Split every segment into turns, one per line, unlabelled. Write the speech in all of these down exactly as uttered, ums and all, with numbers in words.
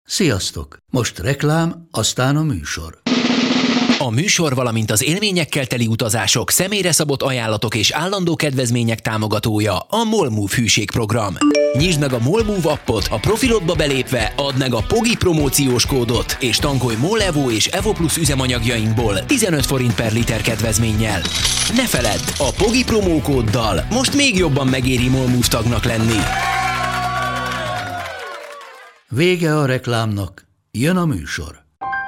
Sziasztok! Most reklám, aztán a műsor.
A műsor, valamint az élményekkel teli utazások, személyre szabott ajánlatok és állandó kedvezmények támogatója a MOLMOVE hűségprogram. Nyisd meg a MOLMOVE appot, a profilodba belépve add meg a Pogi promóciós kódot, és tankolj MOL Evo és Evo Plus üzemanyagjainkból tizenöt forint per liter kedvezménnyel. Ne feledd, a Pogi promókóddal most még jobban megéri MOLMOVE tagnak lenni.
Vége a reklámnak, jön a műsor.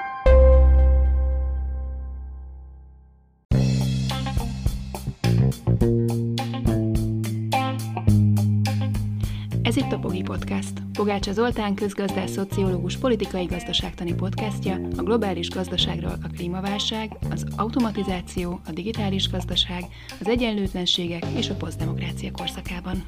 Ez itt a Pogi Podcast. Pogácsa Zoltán közgazdász, szociológus, politikai gazdaságtani podcastja a globális gazdaságról, a klímaválság, az automatizáció, a digitális gazdaság, az egyenlőtlenségek és a posztdemokrácia korszakában.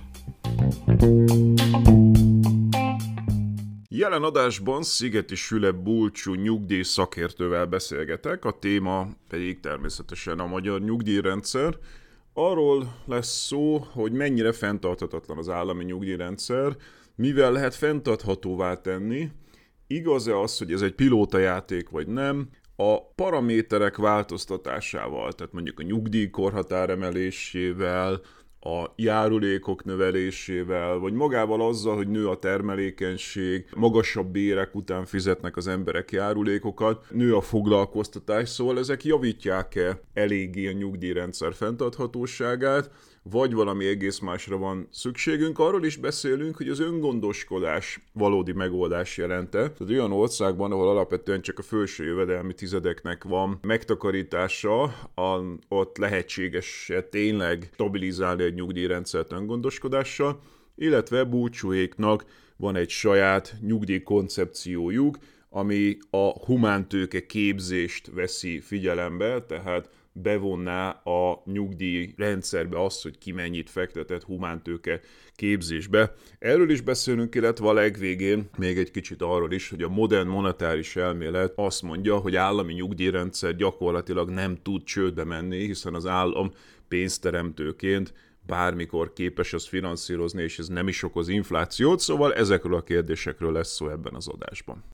Jelen adásban Szigeti Süle Bulcsú nyugdíj szakértővel beszélgetek, a téma pedig természetesen a magyar nyugdíjrendszer. Arról lesz szó, hogy mennyire fenntarthatatlan az állami nyugdíjrendszer, mivel lehet fenntarthatóvá tenni, igaz-e az, hogy ez egy pilótajáték vagy nem, a paraméterek változtatásával, tehát mondjuk a nyugdíjkorhatár emelésével, a járulékok növelésével, vagy magával azzal, hogy nő a termelékenység, magasabb bérek után fizetnek az emberek járulékokat, nő a foglalkoztatás, szóval ezek javítják-e eléggé a nyugdíjrendszer fenntarthatóságát, vagy valami egész másra van szükségünk. Arról is beszélünk, hogy az öngondoskodás valódi megoldás jelente. Tehát olyan országban, ahol alapvetően csak a felső jövedelmi tizedeknek van megtakarítása, a, ott lehetséges tényleg stabilizálni egy nyugdíjrendszert öngondoskodással, illetve Bulcsúéknak van egy saját nyugdíjkoncepciójuk, ami a humántőke képzést veszi figyelembe, tehát bevonná a nyugdíjrendszerbe azt, hogy ki mennyit fektetett humántőke képzésbe. Erről is beszélünk, illetve a legvégén még egy kicsit arról is, hogy a modern monetáris elmélet azt mondja, hogy állami nyugdíjrendszer gyakorlatilag nem tud csődbe menni, hiszen az állam pénzteremtőként bármikor képes azt finanszírozni, és ez nem is okoz inflációt, szóval ezekről a kérdésekről lesz szó ebben az adásban.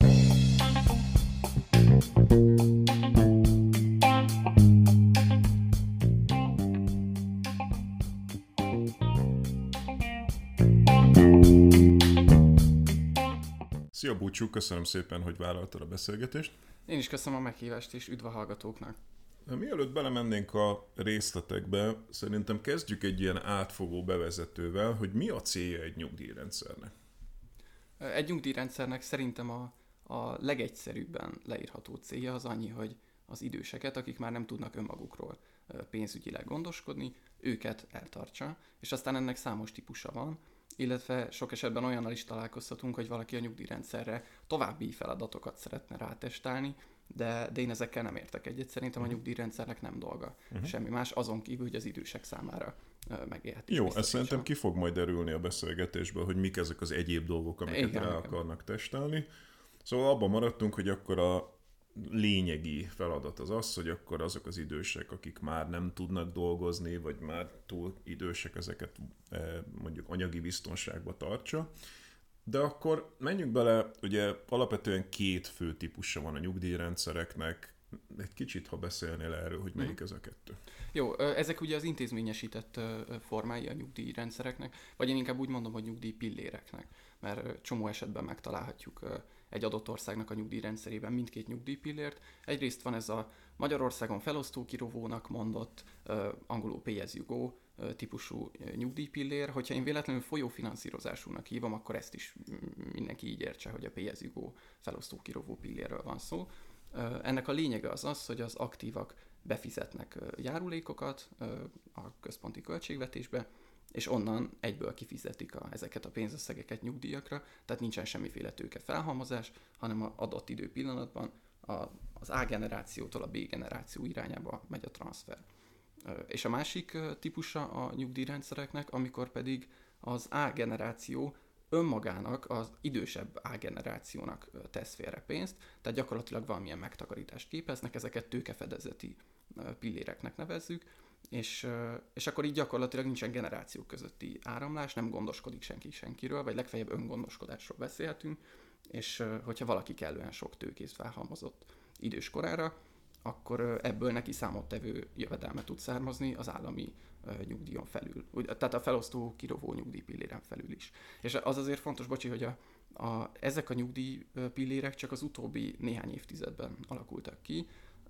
Szia Bulcsú, köszönöm szépen, hogy vállaltad a beszélgetést.
Én is köszönöm a meghívást, és üdv a hallgatóknak.
Mielőtt belemennénk a részletekbe, szerintem kezdjük egy ilyen átfogó bevezetővel, hogy mi a célja egy nyugdíjrendszernek?
Egy nyugdíjrendszernek szerintem a, a legegyszerűbben leírható célja az annyi, hogy az időseket, akik már nem tudnak önmagukról pénzügyileg gondoskodni, őket eltartsa, és aztán ennek számos típusa van, illetve sok esetben olyannal is találkozhatunk, hogy valaki a nyugdíjrendszerre további feladatokat szeretne rátestálni, de, de én ezekkel nem értek egyet. Szerintem a nyugdíjrendszernek nem dolga. Uh-huh. Semmi más, azon kívül, hogy az idősek számára uh, megélhetés.
Jó, ezt szerintem ki fog majd derülni a beszélgetésből, hogy mik ezek az egyéb dolgok, amiket igen, rá igen. akarnak testálni. Szóval abban maradtunk, hogy akkor a lényegi feladat az az, hogy akkor azok az idősek, akik már nem tudnak dolgozni, vagy már túl idősek, ezeket mondjuk anyagi biztonságba tartsa. De akkor menjünk bele, ugye alapvetően két fő típusa van a nyugdíjrendszereknek. Egy kicsit, ha beszélnél erről, hogy melyik ez a kettő.
Jó, ezek ugye az intézményesített formái a nyugdíjrendszereknek, vagy én inkább úgy mondom, hogy nyugdíjpilléreknek, mert csomó esetben megtalálhatjuk egy adott országnak a nyugdíjrendszerében mindkét nyugdíjpillért. Egyrészt van ez a Magyarországon felosztókirovónak mondott, angolul pay as you go típusú nyugdíjpillér. Hogyha én véletlenül folyófinanszírozásúnak hívom, akkor ezt is mindenki így értse, hogy a pay as you go felosztókirovó pillérről van szó. Ennek a lényege az az, hogy az aktívak befizetnek járulékokat a központi költségvetésbe, és onnan egyből kifizetik a, ezeket a pénzösszegeket nyugdíjakra, tehát nincsen semmiféle tőke felhalmozás, hanem az adott idő pillanatban a, az A generációtól a B generáció irányába megy a transfer. És a másik típusa a nyugdíjrendszereknek, amikor pedig az A generáció önmagának az idősebb A generációnak tesz félre pénzt, tehát gyakorlatilag valamilyen megtakarítást képeznek, ezeket tőkefedezeti pilléreknek nevezzük, és, és akkor így gyakorlatilag nincsen generációk közötti áramlás, nem gondoskodik senki senkiről, vagy legfeljebb öngondoskodásról beszélhetünk, és hogyha valaki kellően sok tőkét felhalmozott idős korára, akkor ebből neki számottevő jövedelme tud származni az állami nyugdíjon felül. Tehát a felosztó kirovó nyugdíjpilléren felül is. És az azért fontos, bocsi, hogy a, a, ezek a nyugdíjpillérek csak az utóbbi néhány évtizedben alakultak ki.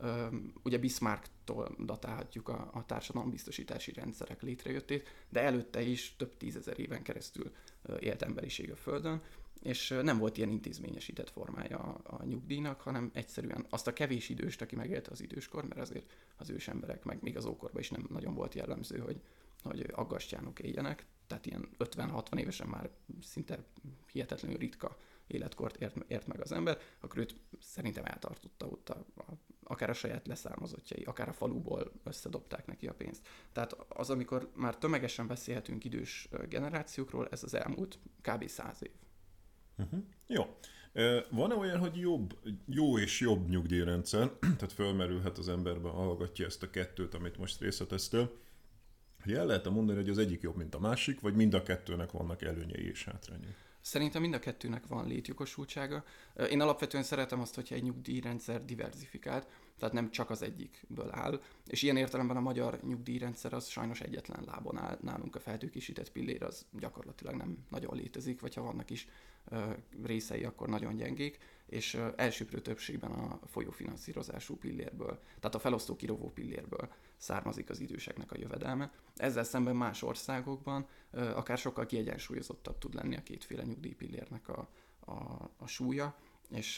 Ugye Bismarcktól datálhatjuk a, a társadalombiztosítási rendszerek létrejöttét, de előtte is több tízezer éven keresztül élt emberiség a Földön, és nem volt ilyen intézményesített formája a, a nyugdíjnak, hanem egyszerűen azt a kevés időst, aki megélte az időskor, mert azért az ős emberek, meg még az ókorban is nem nagyon volt jellemző, hogy, hogy aggastyánok éljenek, tehát ilyen ötven-hatvan évesen már szinte hihetetlenül ritka életkort ért, ért meg az ember, akkor őt szerintem eltartotta ott a, a, akár a saját leszármazottjai, akár a faluból összedobták neki a pénzt. Tehát az, amikor már tömegesen beszélhetünk idős generációkról, ez az elmúlt kb. száz év.
Uh-huh. Jó. Van-e olyan, hogy jobb, jó és jobb nyugdíjrendszer, tehát fölmerülhet az emberbe, hallgatja ezt a kettőt, amit most részleteztél, hogy el lehet mondani, hogy az egyik jobb, mint a másik, vagy mind a kettőnek vannak előnyei és hátrányai?
Szerintem mind a kettőnek van létjogosultsága. Én alapvetően szeretem azt, hogyha egy nyugdíjrendszer diverzifikált, tehát nem csak az egyikből áll, és ilyen értelemben a magyar nyugdíjrendszer az sajnos egyetlen lábon áll. Nálunk a feltőkésített pillér az gyakorlatilag nem nagyon létezik, vagy ha vannak is részei, akkor nagyon gyengék, és elsőprő többségben a folyófinanszírozású pillérből, tehát a felosztó kirovó pillérből származik az időseknek a jövedelme. Ezzel szemben más országokban akár sokkal kiegyensúlyozottabb tud lenni a kétféle nyugdíjpillérnek a, a, a súlya, és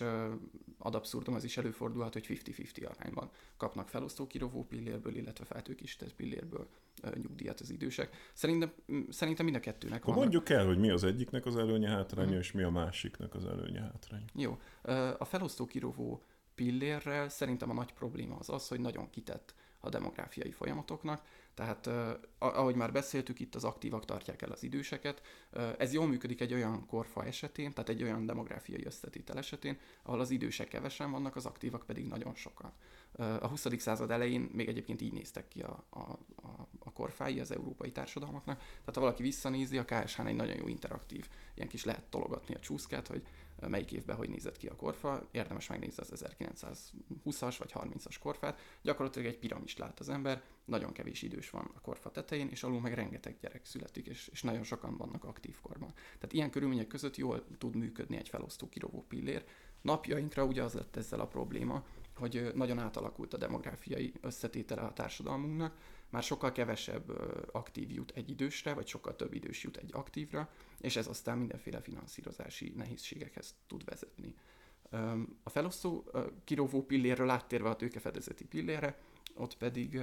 ad abszurdum az is előfordulhat, hogy fifty-fifty arányban kapnak felosztó kirovó pillérből, illetve feltőkésített pillérből nyugdíjat az idősek. Szerintem, szerintem mind a kettőnek van.
Mondjuk el, hogy mi az egyiknek az előnye hátránya, uh-huh. és mi a másiknak az előnye hátránya.
Jó. A felosztó kirovó pillérrel szerintem a nagy probléma az az, hogy nagyon kitett a demográfiai folyamatoknak, tehát ahogy már beszéltük, itt az aktívak tartják el az időseket. Ez jól működik egy olyan korfa esetén, tehát egy olyan demográfiai összetétel esetén, ahol az idősek kevesen vannak, az aktívak pedig nagyon sokan. A huszadik század elején még egyébként így néztek ki a, a, a, a korfái az európai társadalmaknak, tehát ha valaki visszanézi, a ká es hán egy nagyon jó interaktív, ilyen kis lehet tologatni a csúszkát, hogy melyik évben hogy nézett ki a korfa, érdemes megnézni az ezerkilencszázhúszas vagy harmincas korfát, gyakorlatilag egy piramist lát az ember, nagyon kevés idős van a korfa tetején, és alul meg rengeteg gyerek születik, és, és nagyon sokan vannak aktív korban. Tehát ilyen körülmények között jól tud működni egy felosztó kirovó pillér. Napjainkra ugye az lett ezzel a probléma, hogy nagyon átalakult a demográfiai összetétele a társadalmunknak, már sokkal kevesebb aktív jut egy idősre, vagy sokkal több idős jut egy aktívra, és ez aztán mindenféle finanszírozási nehézségekhez tud vezetni. A felosztó kirovó pillérről áttérve a tőkefedezeti pillérre, ott pedig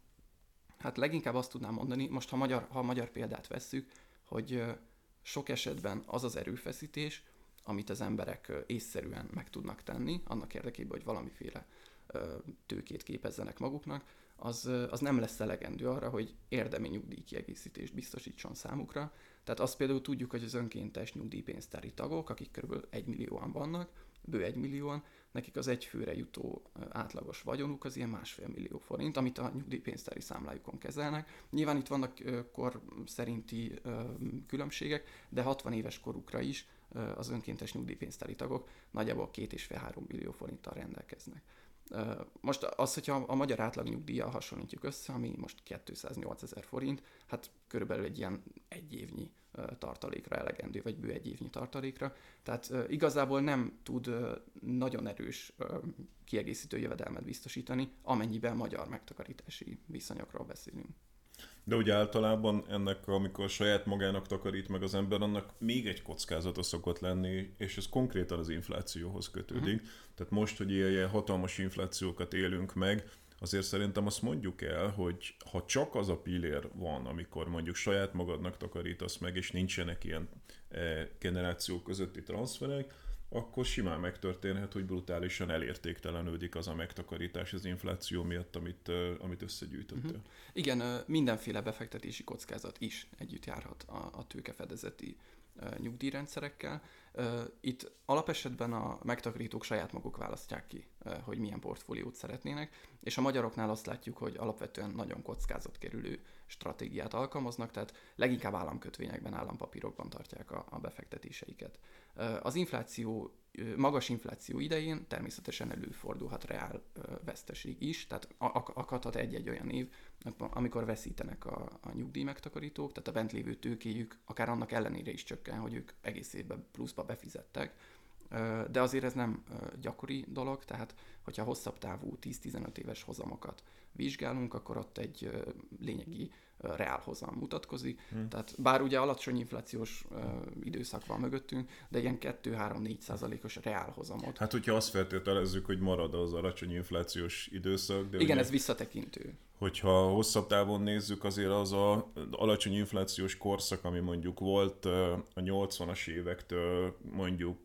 hát leginkább azt tudnám mondani, most ha magyar, ha a magyar példát vesszük, hogy sok esetben az az erőfeszítés, amit az emberek észszerűen meg tudnak tenni, annak érdekében, hogy valamiféle tőkét képezzenek maguknak, az, az nem lesz elegendő arra, hogy érdemi nyugdíjkiegészítést biztosítson számukra. Tehát azt például tudjuk, hogy az önkéntes nyugdíjpénztári tagok, akik kb. egy millióan vannak, bő egy millióan, nekik az egyfőre jutó átlagos vagyonuk az ilyen másfél millió forint, amit a nyugdíjpénztári számlájukon kezelnek. Nyilván itt vannak kor szerinti különbségek, de hatvan éves korukra is az önkéntes nyugdíjpénztári tagok nagyjából két és fél három millió forinttal rendelkeznek. Most az, hogyha a magyar átlag nyugdíjjal hasonlítjuk össze, ami most kétszáznyolcezer forint, hát körülbelül egy ilyen egy évnyi tartalékra elegendő, vagy bő egy évnyi tartalékra. Tehát igazából nem tud nagyon erős kiegészítő jövedelmet biztosítani, amennyiben magyar megtakarítási viszonyokról beszélünk.
De ugye általában ennek, amikor saját magának takarít meg az ember, annak még egy kockázata szokott lenni, és ez konkrétan az inflációhoz kötődik. Uh-huh. Tehát most, hogy ilyen hatalmas inflációkat élünk meg, azért szerintem azt mondjuk el, hogy ha csak az a pillér van, amikor mondjuk saját magadnak takarítasz meg, és nincsenek ilyen generációk közötti transferek, akkor simán megtörténhet, hogy brutálisan elértéktelenődik az a megtakarítás az infláció miatt, amit, amit összegyűjtöttél. Uh-huh.
Igen, mindenféle befektetési kockázat is együtt járhat a, a tőkefedezeti uh, nyugdíjrendszerekkel. Uh, itt alapesetben a megtakarítók saját maguk választják ki, uh, hogy milyen portfóliót szeretnének, és a magyaroknál azt látjuk, hogy alapvetően nagyon kockázatkerülő stratégiát alkalmaznak, tehát leginkább államkötvényekben, állampapírokban tartják a, a befektetéseiket. Az infláció, magas infláció idején természetesen előfordulhat reál veszteség is, tehát akadhat egy-egy olyan év, amikor veszítenek a, a nyugdíj megtakarítók, tehát a bent lévő tőkéjük akár annak ellenére is csökken, hogy ők egész évben pluszba befizettek, de azért ez nem gyakori dolog, tehát hogyha hosszabb távú tíz-tizenöt éves hozamokat vizsgálunk, akkor ott egy lényegi reálhozam mutatkozik. Hmm. Tehát bár ugye alacsony inflációs időszak van mögöttünk, de ilyen kettő-három-négy százalékos reálhozamot.
Hát hogyha azt feltételezzük, hogy marad az alacsony inflációs időszak. De
igen,
ugye,
ez visszatekintő.
Hogyha hosszabb távon nézzük, azért az a alacsony inflációs korszak, ami mondjuk volt a nyolcvanas évektől mondjuk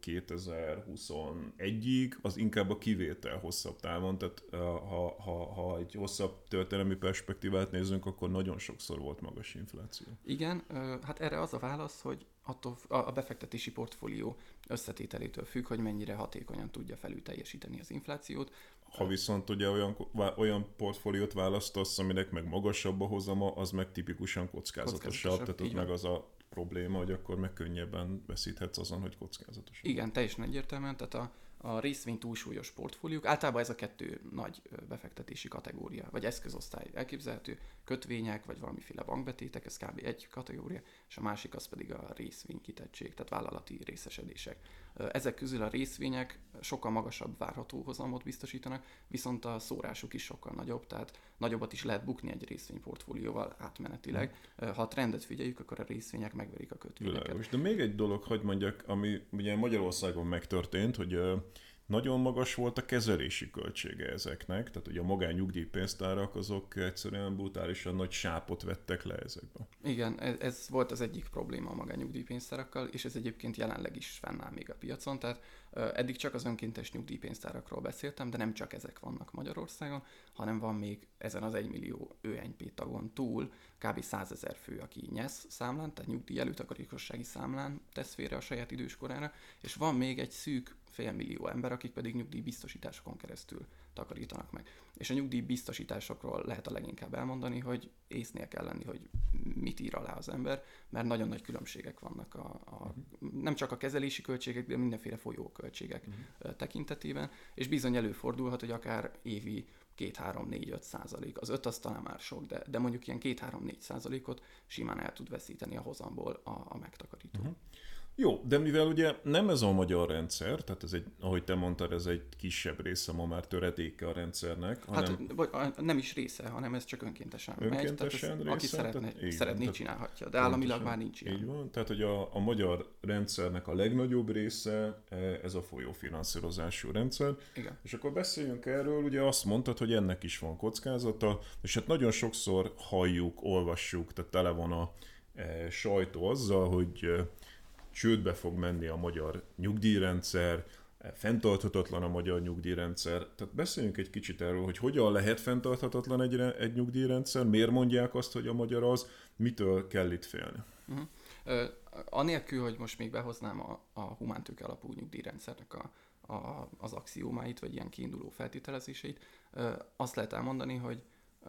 kétezer-huszonegyig, az inkább a kivétel hosszabb távon, tehát ha, ha, ha egy hosszabb történelmi perspektívát nézzünk, akkor nagyon sokszor volt magas infláció.
Igen, hát erre az a válasz, hogy attól a befektetési portfólió összetételétől függ, hogy mennyire hatékonyan tudja felül teljesíteni az inflációt.
Ha viszont ugye olyan, olyan portfóliót választasz, aminek meg magasabb a hozama, az meg tipikusan kockázatosabb, kockázatosabb tehát ott meg az a probléma, hogy akkor meg könnyebben veszíthetsz azon, hogy kockázatosabb.
Igen, teljesen egyértelműen, tehát a, a részvény túlsúlyos portfóliók, általában ez a kettő nagy befektetési kategória, vagy eszközosztály elképzelhető, kötvények, vagy valamiféle bankbetétek, ez kb. Egy kategória, és a másik az pedig a részvénykitettség, tehát vállalati részesedések. Ezek közül a részvények sokkal magasabb várható hozamot biztosítanak, viszont a szórásuk is sokkal nagyobb, tehát nagyobbat is lehet bukni egy részvényportfólióval átmenetileg. Ha a trendet figyeljük, akkor a részvények megverik a kötvényeket.
Világos. De még egy dolog, hogy mondjak, ami ugye Magyarországon megtörtént, hogy nagyon magas volt a kezelési költsége ezeknek, tehát ugye a magánnyugdíjpénztárak azok egyszerűen brutálisan nagy sápot vettek le ezekbe.
Igen, ez, ez volt az egyik probléma a magánnyugdíjpénztárakkal, és ez egyébként jelenleg is fennáll még a piacon, tehát eddig csak az önkéntes nyugdíjpénztárakról beszéltem, de nem csak ezek vannak Magyarországon, hanem van még ezen az egymillió ö en pé tagon túl kb. százezer fő, aki nyesz számlán, tehát nyugdíj előtakarékossági számlán tesz félre a saját időskorára, és van még egy szűk félmillió ember, akik pedig nyugdíjbiztosításokon keresztül takarítanak meg. És a nyugdíjbiztosításokról lehet a leginkább elmondani, hogy észnél kell lenni, hogy mit ír alá az ember, mert nagyon nagy különbségek vannak a, a, nem csak a kezelési költségek, de mindenféle folyóköltségek uh-huh. tekintetében, és bizony előfordulhat, hogy akár évi két-három-négy-öt százalék. Az öt az talán már sok, de, de mondjuk ilyen két-három-négy százalékot simán el tud veszíteni a hozamból a, a megtakarító. Uh-huh.
Jó, de mivel ugye nem ez a magyar rendszer, tehát ez egy, ahogy te mondtad, ez egy kisebb része ma már töredéke a rendszernek.
Hanem... Hát nem is része, hanem ez csak önkéntesen,
önkéntesen
megy. Része, aki szeretne, tehát, szeretné, tehát csinálhatja, de államilag már nincs ilyen.
Így van, tehát hogy a, a magyar rendszernek a legnagyobb része ez a folyófinanszírozású rendszer.
Igen.
És akkor beszéljünk erről, ugye azt mondtad, hogy ennek is van kockázata, és hát nagyon sokszor halljuk, olvassuk, tehát tele van a e, sajtó azzal, hogy e, csődbe fog menni a magyar nyugdíjrendszer, fenntarthatatlan a magyar nyugdíjrendszer. Tehát beszéljünk egy kicsit erről, hogy hogyan lehet fenntarthatatlan egy, egy nyugdíjrendszer, miért mondják azt, hogy a magyar az, mitől kell itt félni?
Uh-huh. Uh, anélkül, hogy most még behoznám a, a humántőke alapú nyugdíjrendszernek a, a, az axiómáit, vagy ilyen kiinduló feltételezéseit, uh, azt lehet elmondani, hogy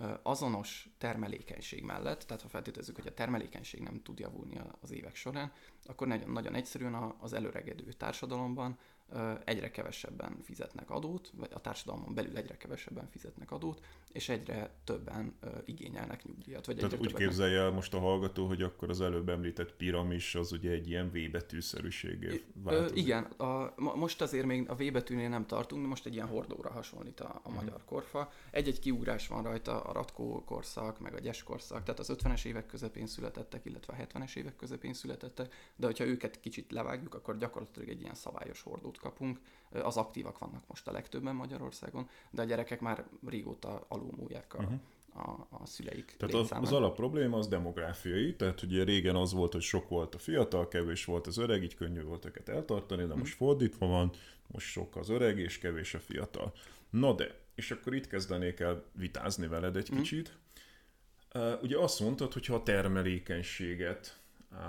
azonos termelékenység mellett, tehát ha feltételezzük, hogy a termelékenység nem tud javulni az évek során, akkor nagyon, nagyon egyszerűen az előregedő társadalomban egyre kevesebben fizetnek adót, vagy a társadalmon belül egyre kevesebben fizetnek adót, és egyre többen igényelnek nyugdíjat. Vagy
tehát úgy képzelje el most a hallgató, hogy akkor az előbb említett piramis az ugye egy ilyen V-betűszerűségé változik.
Igen, a, most azért még a V-betűnél nem tartunk, de most egy ilyen hordóra hasonlít a, a magyar korfa. Egy-egy kiugrás van rajta, a Ratkó korszak, meg a Gyes korszak, tehát az ötvenes évek közepén születettek, illetve a hetvenes évek közepén születettek, de hogyha őket kicsit levágjuk, akkor gyakorlatilag egy ilyen szabályos hordót kapunk. Az aktívak vannak most a legtöbben Magyarországon, de a gyerekek már régóta alulmúlják a, uh-huh. a, a szüleik
Tehát az, az alap probléma az demográfiai, tehát ugye régen az volt, hogy sok volt a fiatal, kevés volt az öreg, így könnyű volt őket eltartani, de uh-huh. most fordítva van, most sok az öreg és kevés a fiatal. Na de, és akkor itt kezdenék el vitázni veled egy uh-huh. kicsit. Uh, ugye azt mondtad, hogy ha a termelékenységet uh,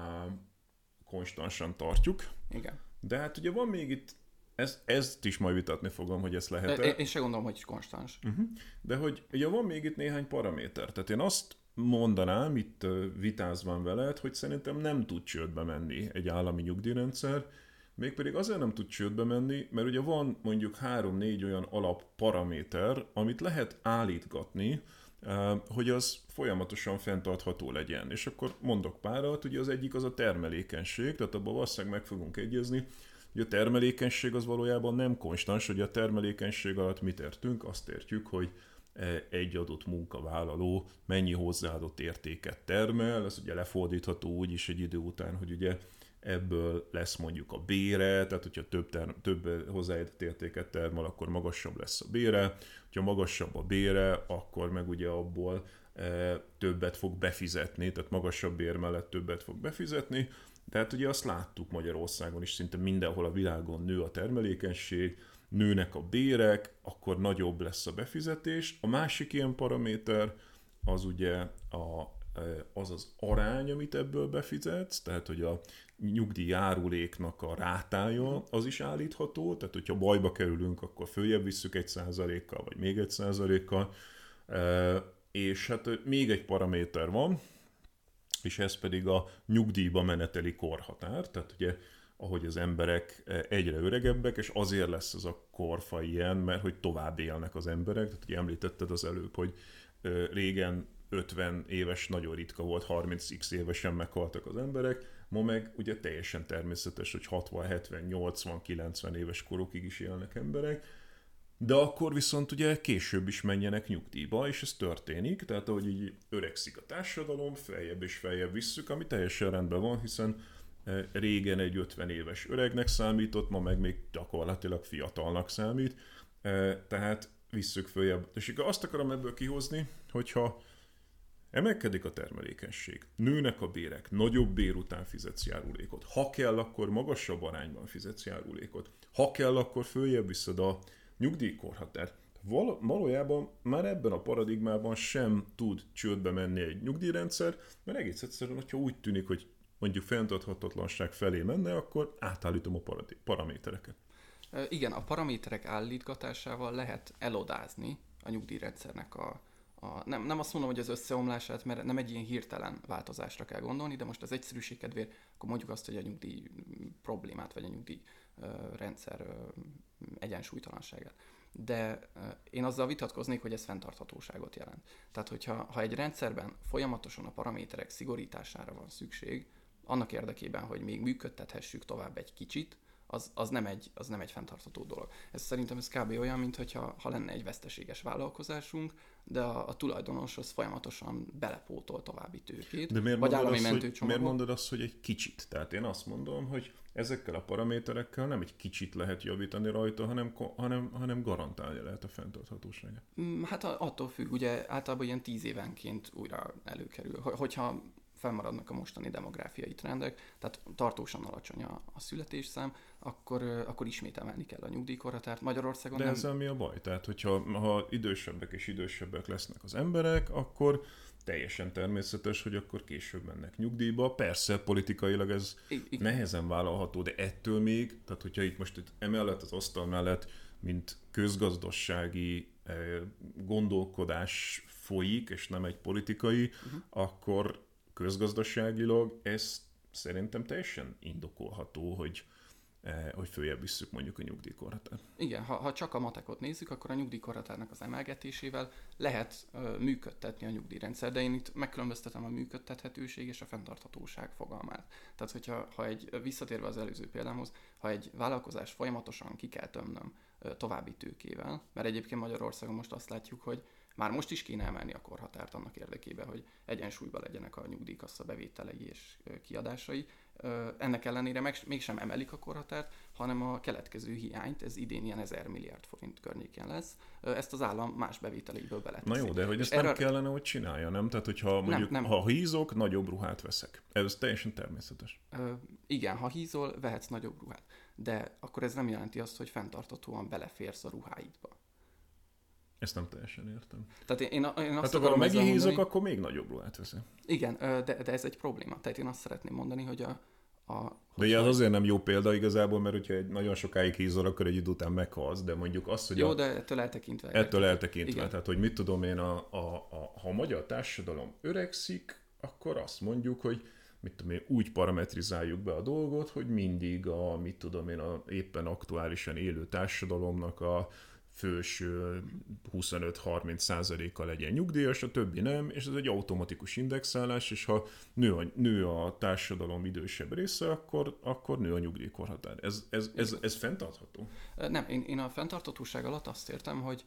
konstansan tartjuk,
igen.
De hát ugye van még itt, ez, ezt is majd vitatni fogom, hogy ezt lehet-e.
Én, én se gondolom, hogy konstans.
Uh-huh. De hogy ugye van még itt néhány paraméter. Tehát én azt mondanám, itt vitázván veled, hogy szerintem nem tud csődbe menni egy állami nyugdíjrendszer, mégpedig azért nem tud csődbe menni, mert ugye van mondjuk három-négy olyan alapparaméter, amit lehet állítgatni, hogy az folyamatosan fenntartható legyen. És akkor mondok párat, ugye az egyik az a termelékenység, tehát abban valószínűleg meg fogunk egyezni, hogy a termelékenység az valójában nem konstans, hogy a termelékenység alatt mit értünk, azt értjük, hogy egy adott munkavállaló mennyi hozzáadott értéket termel, ez ugye lefordítható úgy is egy idő után, hogy ugye ebből lesz mondjuk a bére, tehát hogyha több, term- több hozzáadott értéket termel, akkor magasabb lesz a bére, hogyha magasabb a bére, akkor meg ugye abból e, többet fog befizetni, tehát magasabb bér mellett többet fog befizetni, tehát ugye azt láttuk Magyarországon is, szinte mindenhol a világon nő a termelékenység, nőnek a bérek, akkor nagyobb lesz a befizetés. A másik ilyen paraméter az ugye a, az az arány, amit ebből befizetsz, tehát hogy a nyugdíjjáruléknak a rátája az is állítható, tehát hogyha bajba kerülünk, akkor följebb visszük egy százalékkal, vagy még egy százalékkal. És hát még egy paraméter van, és ez pedig a nyugdíjba meneteli korhatár, tehát ugye ahogy az emberek egyre öregebbek, és azért lesz ez a korfa ilyen, mert hogy tovább élnek az emberek. Tehát ugye említetted az előbb, hogy régen ötven éves nagyon ritka volt, harminc évesen meghaltak az emberek, ma meg ugye teljesen természetes, hogy hatvan, hetven, nyolcvan, kilencven éves korokig is élnek emberek, de akkor viszont ugye később is menjenek nyugdíjba, és ez történik, tehát ahogy így öregszik a társadalom, feljebb és feljebb visszük, ami teljesen rendben van, hiszen régen egy ötven éves öregnek számított, ma meg még gyakorlatilag fiatalnak számít, tehát visszük följebb. És azt akarom ebből kihozni, hogyha emelkedik a termelékenység, nőnek a bérek, nagyobb bér után fizetsz járulékot, ha kell, akkor magasabb arányban fizetsz járulékot, ha kell, akkor följebb viszed a nyugdíjkorhatárt. Val- valójában már ebben a paradigmában sem tud csődbe menni egy nyugdíjrendszer, mert egész egyszerűen, hogyha úgy tűnik, hogy mondjuk fenntarthatatlanság felé menne, akkor átállítom a paradi- paramétereket.
Igen, a paraméterek állítgatásával lehet elodázni a nyugdíjrendszernek a, a nem, nem azt mondom, hogy az összeomlását, mert nem egy ilyen hirtelen változásra kell gondolni, de most az egyszerűség kedvéért akkor mondjuk azt, hogy a nyugdíj problémát, vagy a nyugdíjrendszer egyensúlytalanságát. De én azzal vitatkoznék, hogy ez fenntarthatóságot jelent. Tehát, hogyha ha egy rendszerben folyamatosan a paraméterek szigorítására van szükség, annak érdekében, hogy még működtethessük tovább egy kicsit, az, az, nem, egy, az nem egy fenntartható dolog. Ez szerintem ez kb. Olyan, mintha ha lenne egy veszteséges vállalkozásunk, de a, a tulajdonos az folyamatosan belepótol további tőkét.
De miért
vagy
mondod,
állami
azt, hogy, miért mondod azt, hogy egy kicsit? Tehát én azt mondom, hogy ezekkel a paraméterekkel nem egy kicsit lehet javítani rajta, hanem, hanem, hanem garantálja lehet a fenntarthatóságát.
Hát attól függ, ugye általában ilyen tíz évenként újra előkerül. Hogyha fennmaradnak a mostani demográfiai trendek, tehát tartósan alacsony a, a születésszám, akkor, akkor ismét emelni kell a nyugdíjkorhatárt. Magyarországon
De
nem...
ezzel mi a baj? Tehát, hogyha ha idősebbek és idősebbek lesznek az emberek, akkor teljesen természetes, hogy akkor később mennek nyugdíjba. Persze, politikailag ez I- nehezen vállalható, de ettől még, tehát hogyha itt most itt emellett az asztal mellett, mint közgazdasági eh, gondolkodás folyik, és nem egy politikai, uh-huh. akkor közgazdaságilag ez szerintem teljesen indokolható, hogy, eh, hogy följebb visszük mondjuk a nyugdíjkorhatárt.
Igen, ha, ha csak a matekot nézzük, akkor a nyugdíjkorhatárnak az emelgetésével lehet uh, működtetni a nyugdíjrendszer, de én itt megkülönböztetem a működtethetőség és a fenntarthatóság fogalmát. Tehát, hogyha ha egy, visszatérve az előző példámhoz, ha egy vállalkozás folyamatosan ki kell tömnöm uh, további tőkével, mert egyébként Magyarországon most azt látjuk, hogy már most is kéne emelni a korhatárt annak érdekében, hogy egyensúlyban legyenek a nyugdíjkassa bevételei és kiadásai. Ennek ellenére meg, mégsem emelik a korhatárt, hanem a keletkező hiányt, ez idén ilyen ezer milliárd forint környékén lesz, ezt az állam más bevételeiből beleteszi.
Na jó, de hogy ezt
erre...
nem kellene, hogy csinálja, nem? Tehát, hogyha mondjuk, nem, nem. ha hízok, nagyobb ruhát veszek. Ez teljesen természetes.
Ö, igen, ha hízol, vehetsz nagyobb ruhát. De akkor ez nem jelenti azt, hogy fenntarthatóan beleférsz a ruháidba.
Ezt nem teljesen értem.
Tehát én, én azt
hát akkor, ha megihízok, akkor még nagyobb ruhát veszem.
Igen, de, de ez egy probléma. Tehát én azt szeretném mondani, hogy a, A,
de ugye az azért nem jó példa igazából, mert hogyha egy nagyon sokáig hízol, akkor egy idő után meghalsz, de mondjuk azt, hogy
jó,
a,
de ettől eltekintve.
Ettől eltekintve,
igen.
Tehát hogy mit tudom én, a, a, a, ha a magyar társadalom öregszik, akkor azt mondjuk, hogy mit tudom én, úgy parametrizáljuk be a dolgot, hogy mindig a, mit tudom én, a éppen aktuálisan élő társadalomnak a főső huszonöt-harminc százaléka legyen nyugdíjas, a többi nem, és ez egy automatikus indexálás, és ha nő a, nő a társadalom idősebb része, akkor, akkor nő a nyugdíjkorhatár. Ez, ez, ez, ez fenntartható?
Nem, én, én a fenntarthatóság alatt azt értem, hogy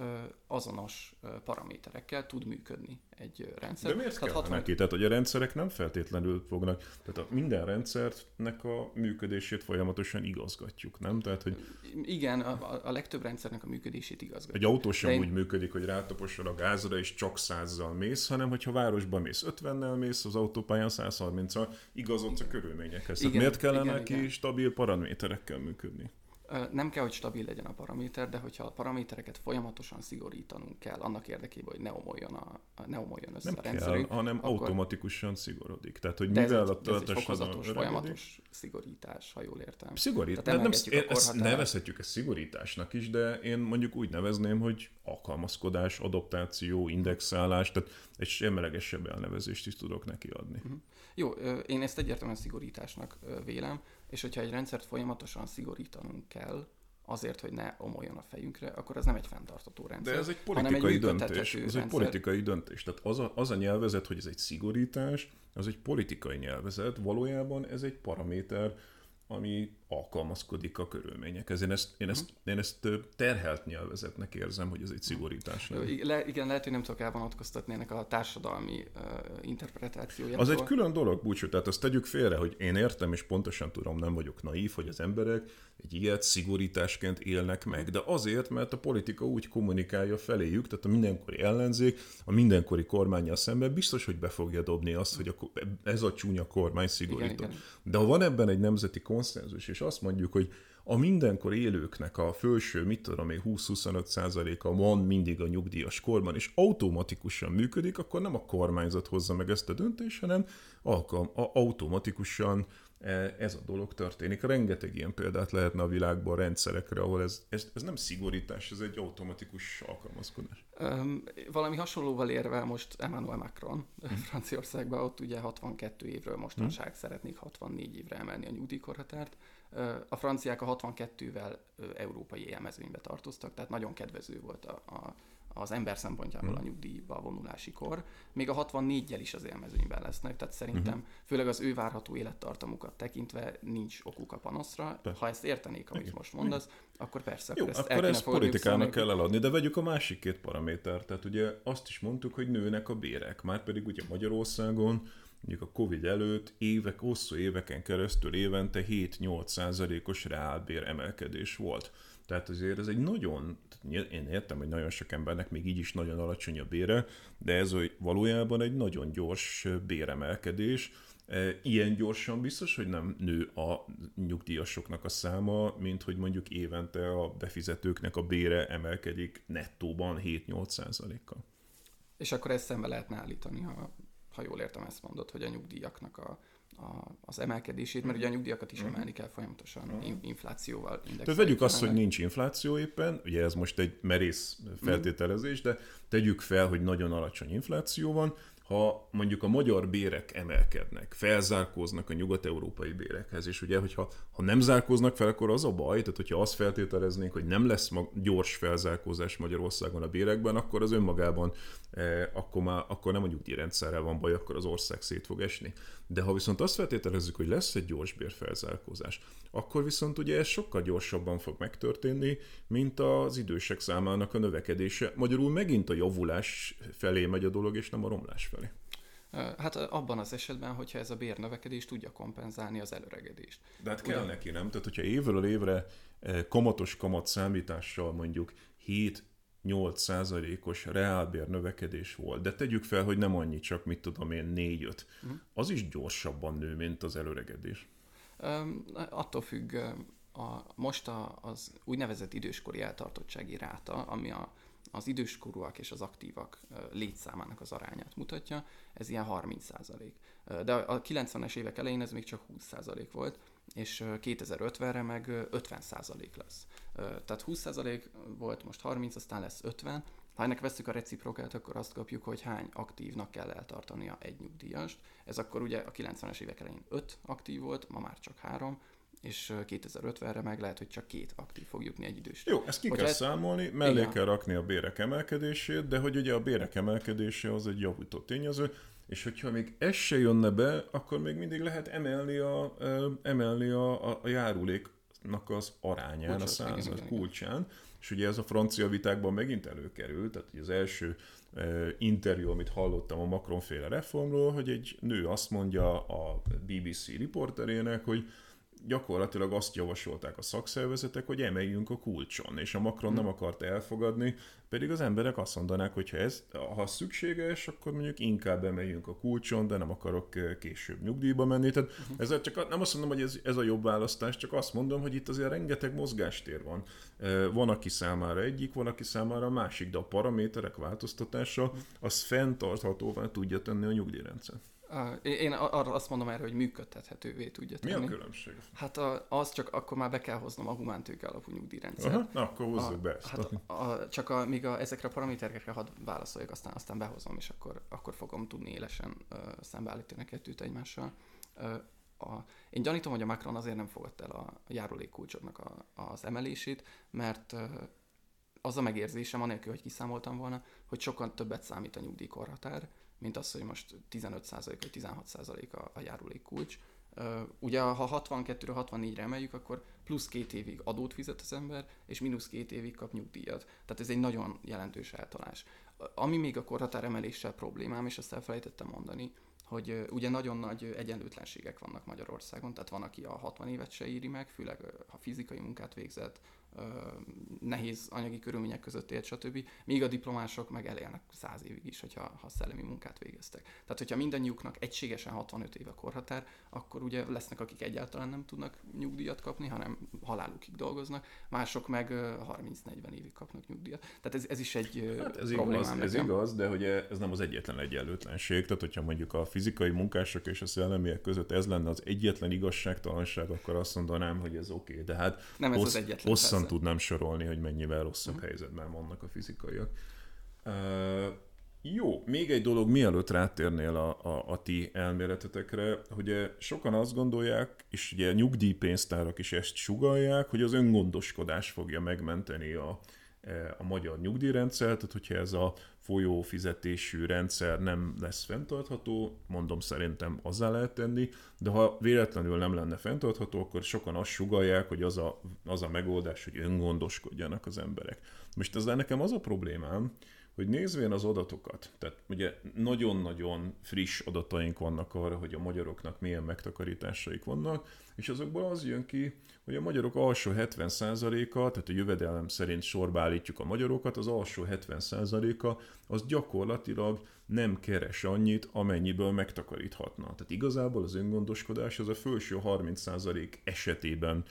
azonos paraméterekkel tud működni egy rendszer.
De miért kell hatvan... neki? Tehát, hogy a rendszerek nem feltétlenül fognak, tehát a minden rendszernek a működését folyamatosan igazgatjuk, nem? Tehát, hogy...
Igen, a, a legtöbb rendszernek a működését igazgatjuk.
Egy autó sem
én...
úgy működik, hogy rátaposol a gázra, és csak százzal mész, hanem hogyha városban mész ötvennel mész, az autópályán száz harminccal igazodsz a körülményekhez. Tehát miért kellene igen, neki igen. stabil paraméterekkel működni?
Nem kell, hogy stabil legyen a paraméter, de hogyha a paramétereket folyamatosan szigorítanunk kell annak érdekében, hogy ne omoljon, a, ne omoljon össze
nem
a rendszerünk.
Kell, hanem
akkor...
automatikusan szigorodik. Tehát, hogy
de
mivel
ez
a
töltés egy fokozatos, folyamatos szigorítás, ha jól értem.
Szigorít. Nem, nem, ezt nevezhetjük ezt szigorításnak is, de én mondjuk úgy nevezném, hogy alkalmazkodás, adaptáció, indexálás, tehát egy semlegesebb elnevezést is tudok neki adni. Uh-huh.
Jó, én ezt egyértelműen szigorításnak vélem, és hogyha egy rendszert folyamatosan szigorítanunk kell, azért, hogy ne omoljon a fejünkre, akkor ez nem egy fenntartható rendszer.
De ez egy politikai egy döntés. Ez egy politikai döntés. Tehát az a, az a nyelvezet, hogy ez egy szigorítás, az egy politikai nyelvezet, valójában ez egy paraméter, ami alkalmazkodik a körülményekhez. Én ezt, én ezt, én ezt terhelt nyelvezetnek érzem, hogy ez egy szigorítás.
Le, igen, lehet, hogy nem tudok elvonatkoztatni ennek a társadalmi uh, interpretációjától.
Az egy külön dolog, búcsú, tehát azt tegyük félre, hogy én értem, és pontosan tudom, nem vagyok naív, hogy az emberek egy ilyet szigorításként élnek meg, de azért, mert a politika úgy kommunikálja feléjük, tehát a mindenkori ellenzék, a mindenkori kormánnyal szemben biztos, hogy be fogja dobni azt, hogy a, ez a csúnya kormány szigorított. Igen, igen. De ha van ebben egy nemzeti konszenzus, és azt mondjuk, hogy a mindenkor élőknek a felső, mit tudom én, húsz-huszonöt százaléka van mindig a nyugdíjas korban, és automatikusan működik, akkor nem a kormányzat hozza meg ezt a döntést, hanem alkalm, a, automatikusan ez a dolog történik. Rengeteg ilyen példát lehetne a világban rendszerekre, ahol ez, ez, ez nem szigorítás, ez egy automatikus alkalmazkodás.
Um, valami hasonlóval érvel most Emmanuel Macron hmm. Franciaországban, ott ugye hatvankettő évről mostanság hmm. szeretnék hatvannégy évre emelni a nyugdíjkorhatárt. A franciák a hatvankettővel európai élmezőnybe tartoztak, tehát nagyon kedvező volt a, a, az ember szempontjából a nyugdíjba vonulási kor. Még a hatvannégyel is az élmezőnyben lesznek, tehát szerintem uh-huh. főleg az ő várható élettartamukat tekintve nincs okuk a panaszra. Persze. Ha ezt értenék, amit Igen. most mondasz, Igen. akkor persze.
Jó,
akkor ezt,
akkor ezt politikának kell eladni, de vegyük a másik két paramétert. Tehát ugye azt is mondtuk, hogy nőnek a bérek, márpedig ugye Magyarországon mondjuk a Covid előtt évek, hosszú éveken keresztül évente hét-nyolc százalékos reálbér emelkedés volt. Tehát azért ez egy nagyon, én értem, hogy nagyon sok embernek még így is nagyon alacsony a bére, de ez valójában egy nagyon gyors béremelkedés. Ilyen gyorsan biztos, hogy nem nő a nyugdíjasoknak a száma, mint hogy mondjuk évente a befizetőknek a bére emelkedik nettóban hét-nyolc százalékkal.
És akkor ezt szembe lehetne állítani, ha, ha jól értem, ezt mondod, hogy a nyugdíjaknak a A, az emelkedését, mert ugye a nyugdíjakat is emelni kell folyamatosan inflációval. Indexelni.
Tehát vegyük azt, hogy nincs infláció éppen, ugye ez most egy merész feltételezés, de tegyük fel, hogy nagyon alacsony infláció van, ha mondjuk a magyar bérek emelkednek, felzárkóznak a nyugat-európai bérekhez, és ugye, hogyha ha nem zárkóznak fel, akkor az a baj, tehát hogyha azt feltételeznénk, hogy nem lesz gyors felzárkózás Magyarországon a bérekben, akkor az önmagában eh, akkor, már, akkor nem a nyugdíjrendszerrel van baj, akkor az ország szét fog esni. De ha viszont azt feltételezzük, hogy lesz egy gyors bérfelzárkózás, akkor viszont ugye ez sokkal gyorsabban fog megtörténni, mint az idősek számának a növekedése. Magyarul megint a javulás felé megy a dolog, és nem a romlás felé.
Hát abban az esetben, hogyha ez a bérnövekedés tudja kompenzálni az előregedést.
De hát kell Ugyan... neki, nem? Tehát, hogyha évről évre kamatos kamat számítással mondjuk hét-nyolc százalékos reálbér növekedés volt, de tegyük fel, hogy nem annyi, csak mit tudom én, négy-öt. Uh-huh. Az is gyorsabban nő, mint az előregedés.
Um, attól függ, a, most a, az úgynevezett időskori eltartottsági ráta, ami a az időskorúak és az aktívak létszámának az arányát mutatja, ez ilyen harminc százalék. De a kilencvenes évek elején ez még csak húsz százalék volt, és kétezer-ötvenre meg ötven százalék lesz. Tehát húsz százalék volt, most harminc, aztán lesz ötven. Ha ennek vesszük a reciprokát, akkor azt kapjuk, hogy hány aktívnak kell eltartania egy nyugdíjast. Ez akkor ugye a kilencvenes évek elején öt aktív volt, ma már csak három, és kétezer-ötvenre meg lehet, hogy csak két aktív fog jutni egy idősre.
Jó, ezt ki kell
ez...
számolni, mellé kell rakni a bérek emelkedését, de hogy ugye a bérek emelkedése az egy javító tényező, és hogyha még ez se jönne be, akkor még mindig lehet emelni a, emelni a, a járuléknak az arányán, kulcsot, a század igen, kulcsán, igen. És ugye ez a francia vitákban megint előkerült, tehát az első uh, interjú, amit hallottam a Macron-féle reformról, hogy egy nő azt mondja a bé bé cé riporterének, hogy gyakorlatilag azt javasolták a szakszervezetek, hogy emeljünk a kulcson, és a Macron nem akart elfogadni, pedig az emberek azt mondanák, hogy ha ez ha szükséges, akkor mondjuk inkább emeljünk a kulcson, de nem akarok később nyugdíjba menni. Tehát uh-huh. ezzel csak nem azt mondom, hogy ez, ez a jobb választás, csak azt mondom, hogy itt azért rengeteg mozgástér van. Van, aki számára egyik, van, aki számára a másik, de a paraméterek változtatása az fenntarthatóvá tudja tenni a nyugdíjrendszer.
Én arra azt mondom erre, hogy működtethetővé tudja tenni.
Mi a különbség?
Hát a, az csak akkor már be kell hoznom a humántőke alapú nyugdíjrendszer.
Aha, na, akkor hozzuk be ezt.
Hát a, a, csak a, még a, ezekre a paraméterekre hadd válaszoljak, aztán, aztán behozom, és akkor, akkor fogom tudni élesen uh, szembeállítani a kettőt egymással. Uh, a, én gyanítom, hogy a Macron azért nem fogadta el a járulékkulcsoknak a, az emelését, mert uh, az a megérzésem, anélkül, hogy kiszámoltam volna, hogy sokkal többet számít a nyugdíjkorhatár, mint az, hogy most tizenöt százalék vagy tizenhat százalék a, a járulékkulcs. Uh, ugye ha hatvankettőről hatvannégyre emeljük, akkor plusz két évig adót fizet az ember, és mínusz két évig kap nyugdíjat. Tehát ez egy nagyon jelentős eltolás. Ami még a korhatár emeléssel problémám, és azt elfelejtettem mondani, hogy uh, ugye nagyon nagy egyenlőtlenségek vannak Magyarországon, tehát van, aki a hatvan évet se éri meg, főleg uh, ha fizikai munkát végzett, uh, nehéz anyagi körülmények között élt, stb. Míg a diplomások meg elélnek száz évig is, hogyha ha szellemi munkát végeztek. Tehát, hogyha mindannyiuknak egységesen hatvanöt év a korhatár, akkor ugye lesznek, akik egyáltalán nem tudnak nyugdíjat kapni, hanem halálukig dolgoznak, mások meg uh, harminc-negyven évig kapnak nyugdíjat. Tehát ez, ez is egy
hát ez igaz, ez igaz, de hogy ez nem az egyetlen egyenlőtlenség. Tehát, hogyha mondjuk a fizikai munkások és a szellemiek között ez lenne az egyetlen igazságtalanság, akkor azt mondanám, hogy ez oké. Okay. De hát
nem ez hossz, az egyetlen,
hosszan persze. tudnám sorolni, hogy mennyivel rosszabb uh-huh. helyzetben vannak a fizikaiak. Uh, jó, még egy dolog, mielőtt rátérnél a, a, a ti elméletetekre, hogy sokan azt gondolják, és ugye nyugdíjpénztárak is ezt sugallják, hogy az öngondoskodás fogja megmenteni a, a magyar nyugdíjrendszert, tehát hogyha ez a folyófizetésű rendszer nem lesz fenntartható, mondom, szerintem azzá lehet tenni, de ha véletlenül nem lenne fenntartható, akkor sokan azt sugallják, hogy az a, az a megoldás, hogy öngondoskodjanak az emberek. Most ezzel nekem az a problémám, hogy nézvén az adatokat, tehát ugye nagyon-nagyon friss adataink vannak arra, hogy a magyaroknak milyen megtakarításaik vannak, és azokból az jön ki, hogy a magyarok alsó hetven százaléka, tehát a jövedelem szerint sorba állítjuk a magyarokat, az alsó hetven százaléka az gyakorlatilag nem keres annyit, amennyiből megtakaríthatna. Tehát igazából az öngondoskodás az a felső harminc százalék esetében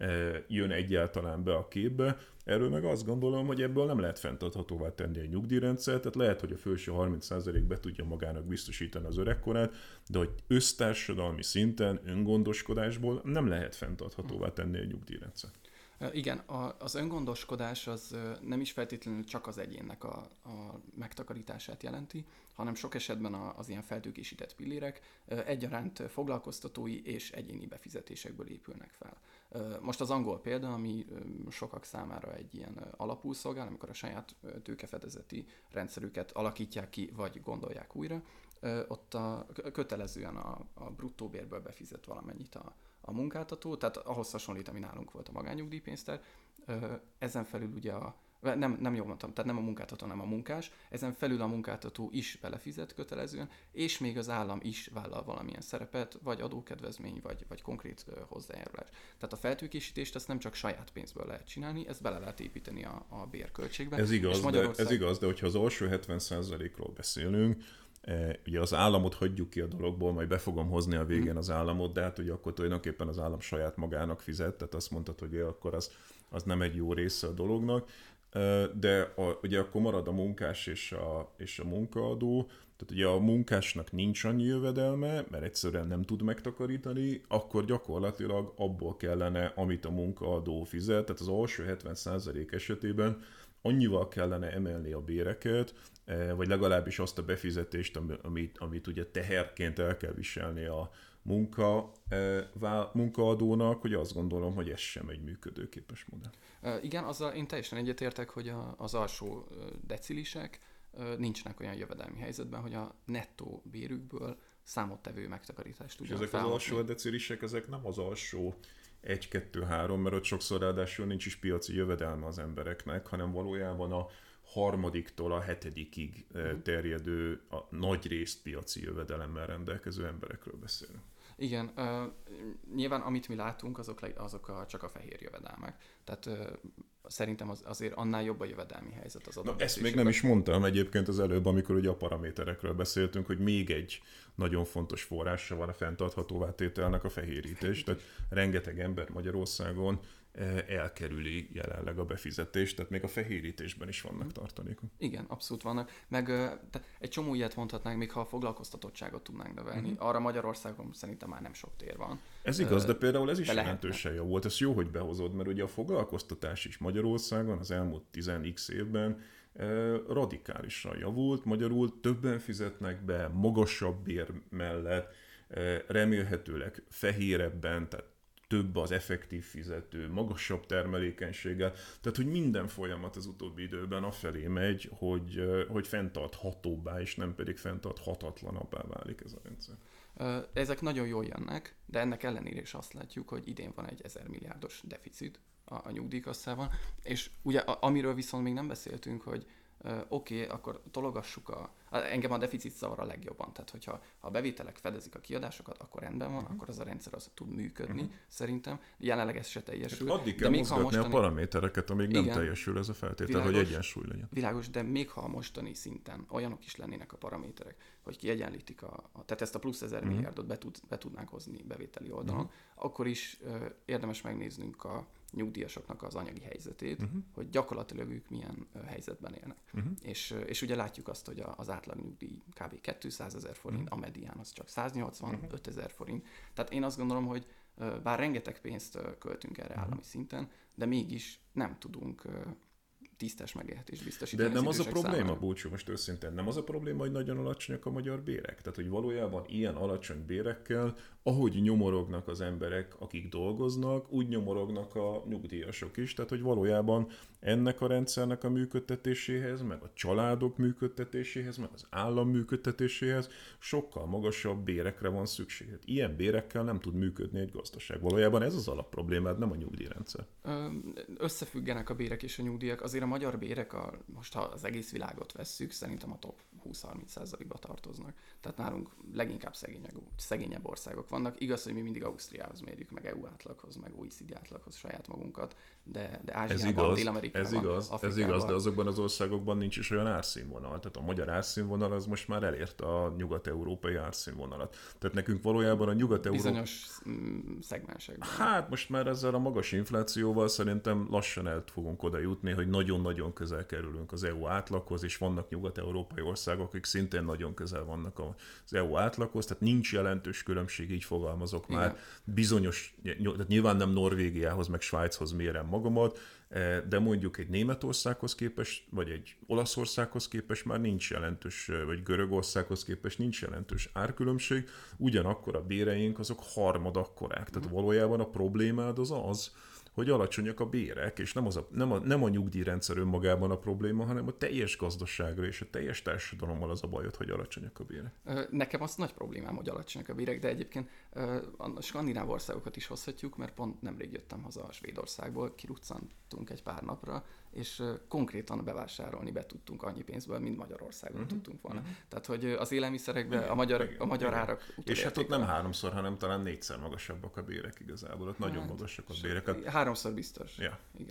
jön egyáltalán be a képbe. Erről meg azt gondolom, hogy ebből nem lehet fenntarthatóvá tenni a nyugdíjrendszert, tehát lehet, hogy a felső harminc százalék be tudja magának biztosítani az öregkorát, de hogy össztársadalmi szinten öngondoskodásból nem lehet fenntarthatóvá tenni a nyugdíjrendszert.
Igen, a, az öngondoskodás az nem is feltétlenül csak az egyénnek a, a megtakarítását jelenti, hanem sok esetben az ilyen feltőkésített pillérek egyaránt foglalkoztatói és egyéni befizetésekből épülnek fel. Most az angol példa, ami sokak számára egy ilyen alapul szolgál, amikor a saját tőkefedezeti rendszerüket alakítják ki, vagy gondolják újra, ott a, kötelezően a, a bruttó bérből befizet valamennyit a, a munkáltató, tehát ahhoz hasonlít, ami nálunk volt a magánnyugdíjpénztár. Ezen felül ugye a, nem, nem jól mondtam, tehát nem a munkáltató, hanem a munkás, ezen felül a munkáltató is belefizet kötelezően, és még az állam is vállal valamilyen szerepet, vagy adókedvezmény, vagy, vagy konkrét hozzájárulás. Tehát a feltőkésítést ezt nem csak saját pénzből lehet csinálni, ezt bele lehet építeni a, a bérköltségbe.
Ez igaz, Magyarország... de, ez igaz, de hogyha az alsó hetven százalékról beszélünk, ugye az államot hagyjuk ki a dologból, majd be fogom hozni a végén az államot, de hát ugye akkor tulajdonképpen az állam saját magának fizet, tehát azt mondtad, hogy akkor az, az nem egy jó része a dolognak. de a, ugye akkor marad a munkás és a, és a munkaadó, tehát ugye a munkásnak nincs annyi jövedelme, mert egyszerűen nem tud megtakarítani, akkor gyakorlatilag abból kellene, amit a munkaadó fizet, tehát az alsó hetven százalék esetében annyival kellene emelni a béreket, vagy legalábbis azt a befizetést, amit, amit ugye teherként el kell viselni a munka, munkaadónak, hogy azt gondolom, hogy ez sem egy működőképes modell.
Igen, azzal én teljesen egyetértek, hogy a, az alsó decilisek nincsenek olyan jövedelmi helyzetben, hogy a nettó bérükből számottevő megtakarítást tudjanak
És ezek
felhozni.
az alsó decilisek, ezek nem az alsó egy, kettő, három, mert ott sokszor ráadásul nincs is piaci jövedelme az embereknek, hanem valójában a harmadiktól a hetedikig terjedő, a nagy részt piaci jövedelemmel rendelkező emberekről beszélünk.
Igen, uh, nyilván amit mi látunk, azok, azok a, csak a fehér jövedelmek. Tehát uh, szerintem az, azért annál jobb a jövedelmi helyzet az adott.
Na, ezt még nem is mondtam egyébként az előbb, amikor ugye a paraméterekről beszéltünk, hogy még egy nagyon fontos forrása van a fenntarthatóvá tételnek, a fehérítés. Tehát rengeteg ember Magyarországon elkerüli jelenleg a befizetést, tehát még a fehérítésben is vannak tartalékok.
Igen, abszolút vannak. Meg tehát egy csomó ilyet mondhatnánk, még ha a foglalkoztatottságot tudnánk növelni. Uh-huh. Arra Magyarországon szerintem már nem sok tér van.
Ez igaz, de például ez is
de
jelentősen jó volt. Ez jó, hogy behozod, mert ugye a foglalkoztatás is Magyarországon az elmúlt tíz x évben radikálisan javult. Magyarul többen fizetnek be, magasabb bér mellett, remélhetőleg fehérebben, tehát több az effektív fizető, magasabb termelékenységgel. Tehát, hogy minden folyamat az utóbbi időben afelé megy, hogy, hogy fenntarthatóbbá, és nem pedig fenntarthatatlanabbá válik ez a rendszer.
Ezek nagyon jól jönnek, de ennek ellenére is azt látjuk, hogy idén van egy ezer milliárdos deficit a, a nyugdíjkasszában, és ugye amiről viszont még nem beszéltünk, hogy Uh, oké, okay, akkor tologassuk a... Engem a deficit zavar a legjobban, tehát hogyha ha a bevételek fedezik a kiadásokat, akkor rendben van, uh-huh. akkor az a rendszer az tud működni, uh-huh. szerintem. Jelenleg ez se teljesül.
Hát addig kell mozgatni mostani... a paramétereket, amíg igen, nem teljesül ez a feltétel, világos, hogy egyensúly legyen.
Világos, de még ha a mostani szinten olyanok is lennének a paraméterek, hogy kiegyenlítik a... a tehát ezt a plusz ezer uh-huh. milliárdot be, tud, be tudnánk hozni bevételi oldalon, uh-huh. akkor is uh, érdemes megnéznünk a nyugdíjasoknak az anyagi helyzetét, uh-huh. hogy gyakorlatilag ők milyen uh, helyzetben élnek. Uh-huh. És, uh, és ugye látjuk azt, hogy a, az átlag nyugdíj kb. kétszázezer forint, uh-huh. a medián az csak száznyolcvanötezer uh-huh. forint. Tehát én azt gondolom, hogy uh, bár rengeteg pénzt uh, költünk erre uh-huh. állami szinten, de mégis nem tudunk uh, tisztes megélhetést biztosítani.
De nem az, az a probléma, Búcsú, most őszintén, nem az a probléma, hogy nagyon alacsonyak a magyar bérek? Tehát, hogy valójában ilyen alacsony bérekkel, ahogy nyomorognak az emberek, akik dolgoznak, úgy nyomorognak a nyugdíjasok is. Tehát, hogy valójában ennek a rendszernek a működtetéséhez, meg a családok működtetéséhez, meg az állam működtetéséhez sokkal magasabb bérekre van szükség. Hát ilyen bérekkel nem tud működni egy gazdaság. Valójában ez az alapproblémád, nem a nyugdíjrendszer.
Összefüggenek a bérek és a nyugdíjak. Azért a magyar bérek, a, most ha az egész világot vesszük, szerintem a top húsz-harminc százalékba tartoznak. Tehát nálunk leginkább szegényebb, szegényebb országok vannak. Igaz, hogy mi mindig Ausztriához mérjük, meg é u átlaghoz, meg o e cé dé átlaghoz saját magunkat, de, de Ázsiában, Dél-Amerikában,
ez igaz,
Afrikában...
Ez igaz, de azokban az országokban nincs is olyan árszínvonal. Tehát a magyar árszínvonal az most már elérte a nyugat-európai árszínvonalat. Tehát nekünk valójában a nyugat-európai...
Bizonyos szegmensekben.
Hát most már ezzel a magas inflációval szerintem lassan el fogunk oda jutni, hogy nagyon-nagyon közel kerülünk az é u átlaghoz, és vannak nyugat-európai országok, akik szintén nagyon közel vannak az é u átlaghoz, tehát nincs jelentős különbség, így fogalmazok igen. már. Bizonyos, tehát nyilván nem Norvégiához, meg Svájchoz mérem magamat, de mondjuk egy Németországhoz képest, vagy egy Olaszországhoz képest már nincs jelentős, vagy Görögországhoz képest nincs jelentős árkülönbség, ugyanakkor a béreink azok harmadakkorák. Tehát valójában a problémád az az, hogy alacsonyak a bérek, és nem, az a, nem, a, nem a nyugdíjrendszer önmagában a probléma, hanem a teljes gazdaságra és a teljes társadalommal az a bajod, hogy alacsonyak a bérek.
Nekem az nagy problémám, hogy alacsonyak a bérek, de egyébként a skandináv országokat is hozhatjuk, mert pont nemrég jöttem haza a Svédországból, kiruccantunk egy pár napra, és konkrétan bevásárolni be tudtunk annyi pénzből, mint Magyarországon uh-huh. tudtunk volna. Uh-huh. Tehát, hogy az élelmiszerekben igen, a magyar, igen, a magyar árak...
És hát ott nem háromszor, hanem talán négyszer magasabbak a bérek igazából. Ott hát, nagyon magasak a bérek.
Háromszor biztos.
Ja.
Igen.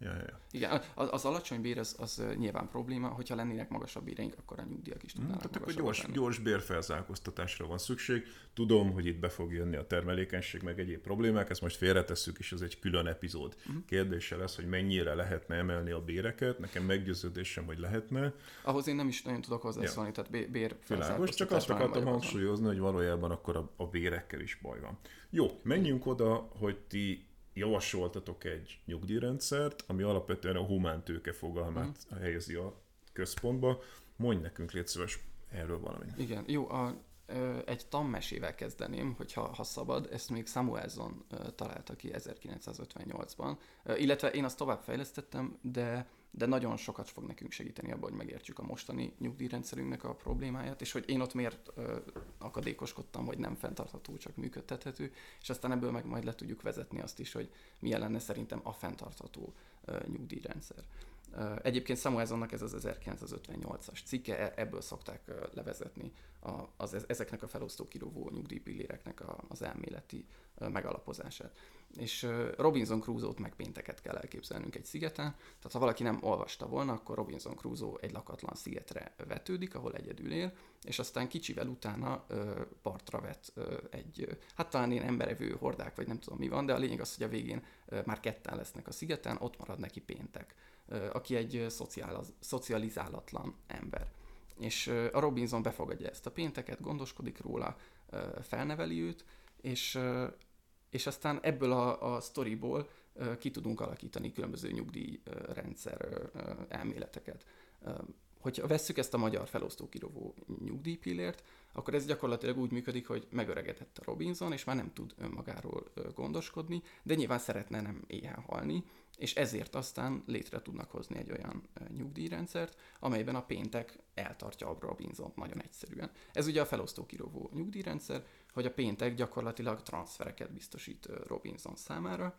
Ja, ja.
Igen, az, az alacsony bér az, az nyilván probléma, hogyha lennének magasabb béreink, akkor a nyugdíjak is tudnának
Tehát
magasabb.
akkor gyors, gyors bérfelzárkóztatásra van szükség. Tudom, hogy itt be fog jönni a termelékenység, meg egyéb problémák, ezt most félretesszük, és ez egy külön epizód. Uh-huh. Kérdése lesz, hogy mennyire lehetne emelni a béreket. Nekem meggyőződésem, hogy lehetne.
Ahhoz én nem is nagyon tudok hozzászólni, ja. tehát bérfelzárkóztatásra.
Csak azt akartam hangsúlyozni, hogy valójában akkor a, a bérekkel is baj van. Jó, menjünk oda, hogy ti javasoltatok egy nyugdíjrendszert, ami alapvetően a humántőke fogalmát uh-huh. helyezi a központba. Mondj nekünk, légy szíves, erről valamit.
Igen, jó, a, ö, egy tanmesével kezdeném, hogyha ha szabad, ezt még Samuelson ö, találta ki ezerkilencszázötvennyolcban, ö, illetve én azt tovább fejlesztettem, de, de nagyon sokat fog nekünk segíteni abban, hogy megértsük a mostani nyugdíjrendszerünknek a problémáját, és hogy én ott miért ö, akadékoskodtam, hogy nem fenntartható, csak működtethető, és aztán ebből meg majd le tudjuk vezetni azt is, hogy milyen lenne szerintem a fenntartható ö, nyugdíjrendszer. Egyébként Samuelsonnak ez az ezerkilencszázötvennyolcas cikke, ebből szokták levezetni a, az, ezeknek a felosztó kirovó nyugdíjpilléreknek a, az elméleti megalapozását. És Robinson Crusoe-t meg pénteket kell elképzelnünk egy szigeten, tehát ha valaki nem olvasta volna, akkor Robinson Crusoe egy lakatlan szigetre vetődik, ahol egyedül él, és aztán kicsivel utána ö, partra vet ö, egy, ö, hát talán én emberevő hordák, vagy nem tudom mi van, de a lényeg az, hogy a végén ö, már ketten lesznek a szigeten, ott marad neki péntek, ö, aki egy ö, szociál, szocializálatlan ember. És ö, a Robinson befogadja ezt a pénteket, gondoskodik róla, ö, felneveli őt, és, ö, és aztán ebből a, a sztoriból ö, ki tudunk alakítani különböző nyugdíjrendszer ö, ö, elméleteket. Ö, Hogyha vesszük ezt a magyar felosztókirovó nyugdíjpillért, akkor ez gyakorlatilag úgy működik, hogy megöregedett a Robinson, és már nem tud önmagáról gondoskodni, de nyilván szeretne nem éhen halni, és ezért aztán létre tudnak hozni egy olyan nyugdíjrendszert, amelyben a péntek eltartja a Robinsont nagyon egyszerűen. Ez ugye a felosztókirovó nyugdíjrendszer, hogy a péntek gyakorlatilag transfereket biztosít Robinson számára,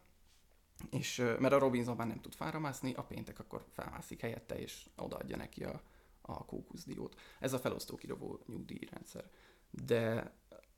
és mert a Robinson már nem tud fáramászni, a péntek akkor felmászik helyette, és odaadja neki a, a kókuszdiót. Ez a felosztókirovó nyugdíjrendszer. De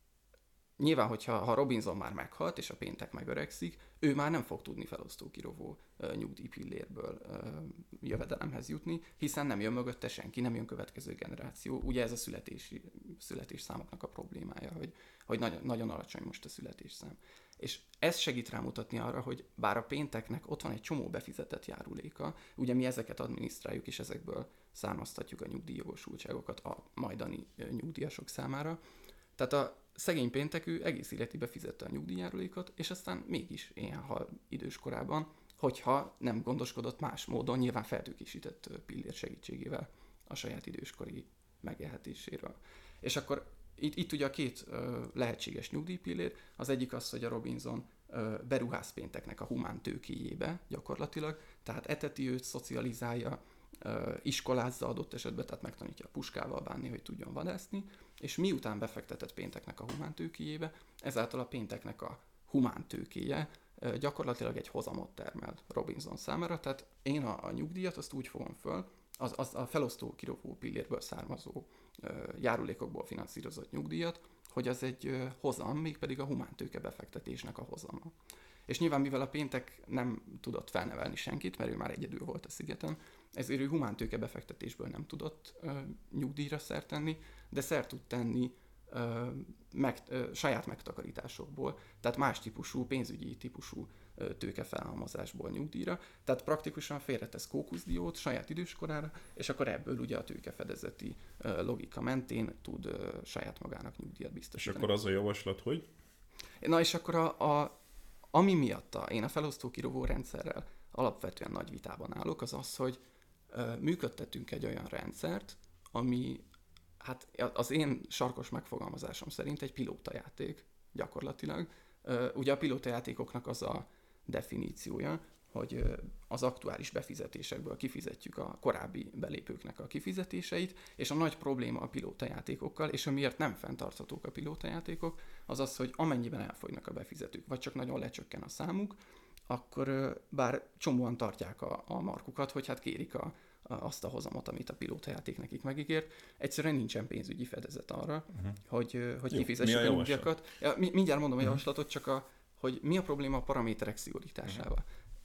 nyilván, hogyha ha Robinson már meghalt, és a péntek megöregszik, ő már nem fog tudni felosztókirovó uh, nyugdíjpillérből uh, jövedelemhez jutni, hiszen nem jön mögötte senki, nem jön következő generáció. Ugye ez a születési, születésszámoknak a problémája, hogy, hogy nagyon, nagyon alacsony most a születésszám. És ez segít rámutatni arra, hogy bár a pénteknek ott van egy csomó befizetett járuléka, ugye mi ezeket adminisztráljuk, és ezekből származtatjuk a nyugdíjjogosultságokat a majdani nyugdíjasok számára. Tehát a szegény péntekű egész életében fizette a nyugdíjjárulékot, és aztán mégis éhen hal idős korában, hogyha nem gondoskodott más módon, nyilván feltőkésített pillér segítségével a saját időskori megélhetéséről. És akkor Itt, itt ugye a két uh, lehetséges nyugdíjpillér, az egyik az, hogy a Robinson uh, beruház pénteknek a humán tőkéjébe gyakorlatilag, tehát eteti őt, szocializálja, uh, iskolázza adott esetben, tehát megtanítja a puskával bánni, hogy tudjon vadászni, és miután befektetett pénteknek a humán tőkéjébe, ezáltal a pénteknek a humán tőkéje uh, gyakorlatilag egy hozamot termel Robinson számára, tehát én a, a nyugdíjat azt úgy fogom föl, az, az a felosztó kirovó pillérből származó járulékokból finanszírozott nyugdíjat, hogy az egy hozam, mégpedig a humántőke befektetésnek a hozama. És nyilván, mivel a péntek nem tudott felnevelni senkit, mert ő már egyedül volt a szigeten, ezért ő humántőke befektetésből nem tudott uh, nyugdíjra szert tenni, de szert tud tenni uh, meg, uh, saját megtakarításokból, tehát más típusú, pénzügyi típusú uh, tőkefelhalmozásból nyugdíjra, tehát praktikusan félretesz kókuszdiót saját időskorára, és akkor ebből ugye a tőkefedezeti uh, logika mentén tud uh, saját magának nyugdíjat biztosítani.
És akkor az a javaslat, hogy?
Na és akkor a, a, ami miatt a, én a felosztókirovó rendszerrel alapvetően nagy vitában állok, az az, hogy uh, működtetünk egy olyan rendszert, ami hát az én sarkos megfogalmazásom szerint egy pilótajáték gyakorlatilag. Uh, ugye a pilótajátékoknak az a definíciója, hogy uh, az aktuális befizetésekből kifizetjük a korábbi belépőknek a kifizetéseit, és a nagy probléma a pilótajátékokkal, és amiért nem fenntarthatók a pilótajátékok, az az, hogy amennyiben elfogynak a befizetők, vagy csak nagyon lecsökken a számuk, akkor uh, bár csomóan tartják a, a markukat, hogy hát kérik a azt a hozamot, amit a pilótajáték nekik megígért. Egyszerűen nincsen pénzügyi fedezet arra, uh-huh. hogy, hogy kifizessük a nyugdíjakat. Ja, mindjárt mondom a javaslatot, csak a, hogy mi a probléma a paraméterek szigorításával. Uh-huh.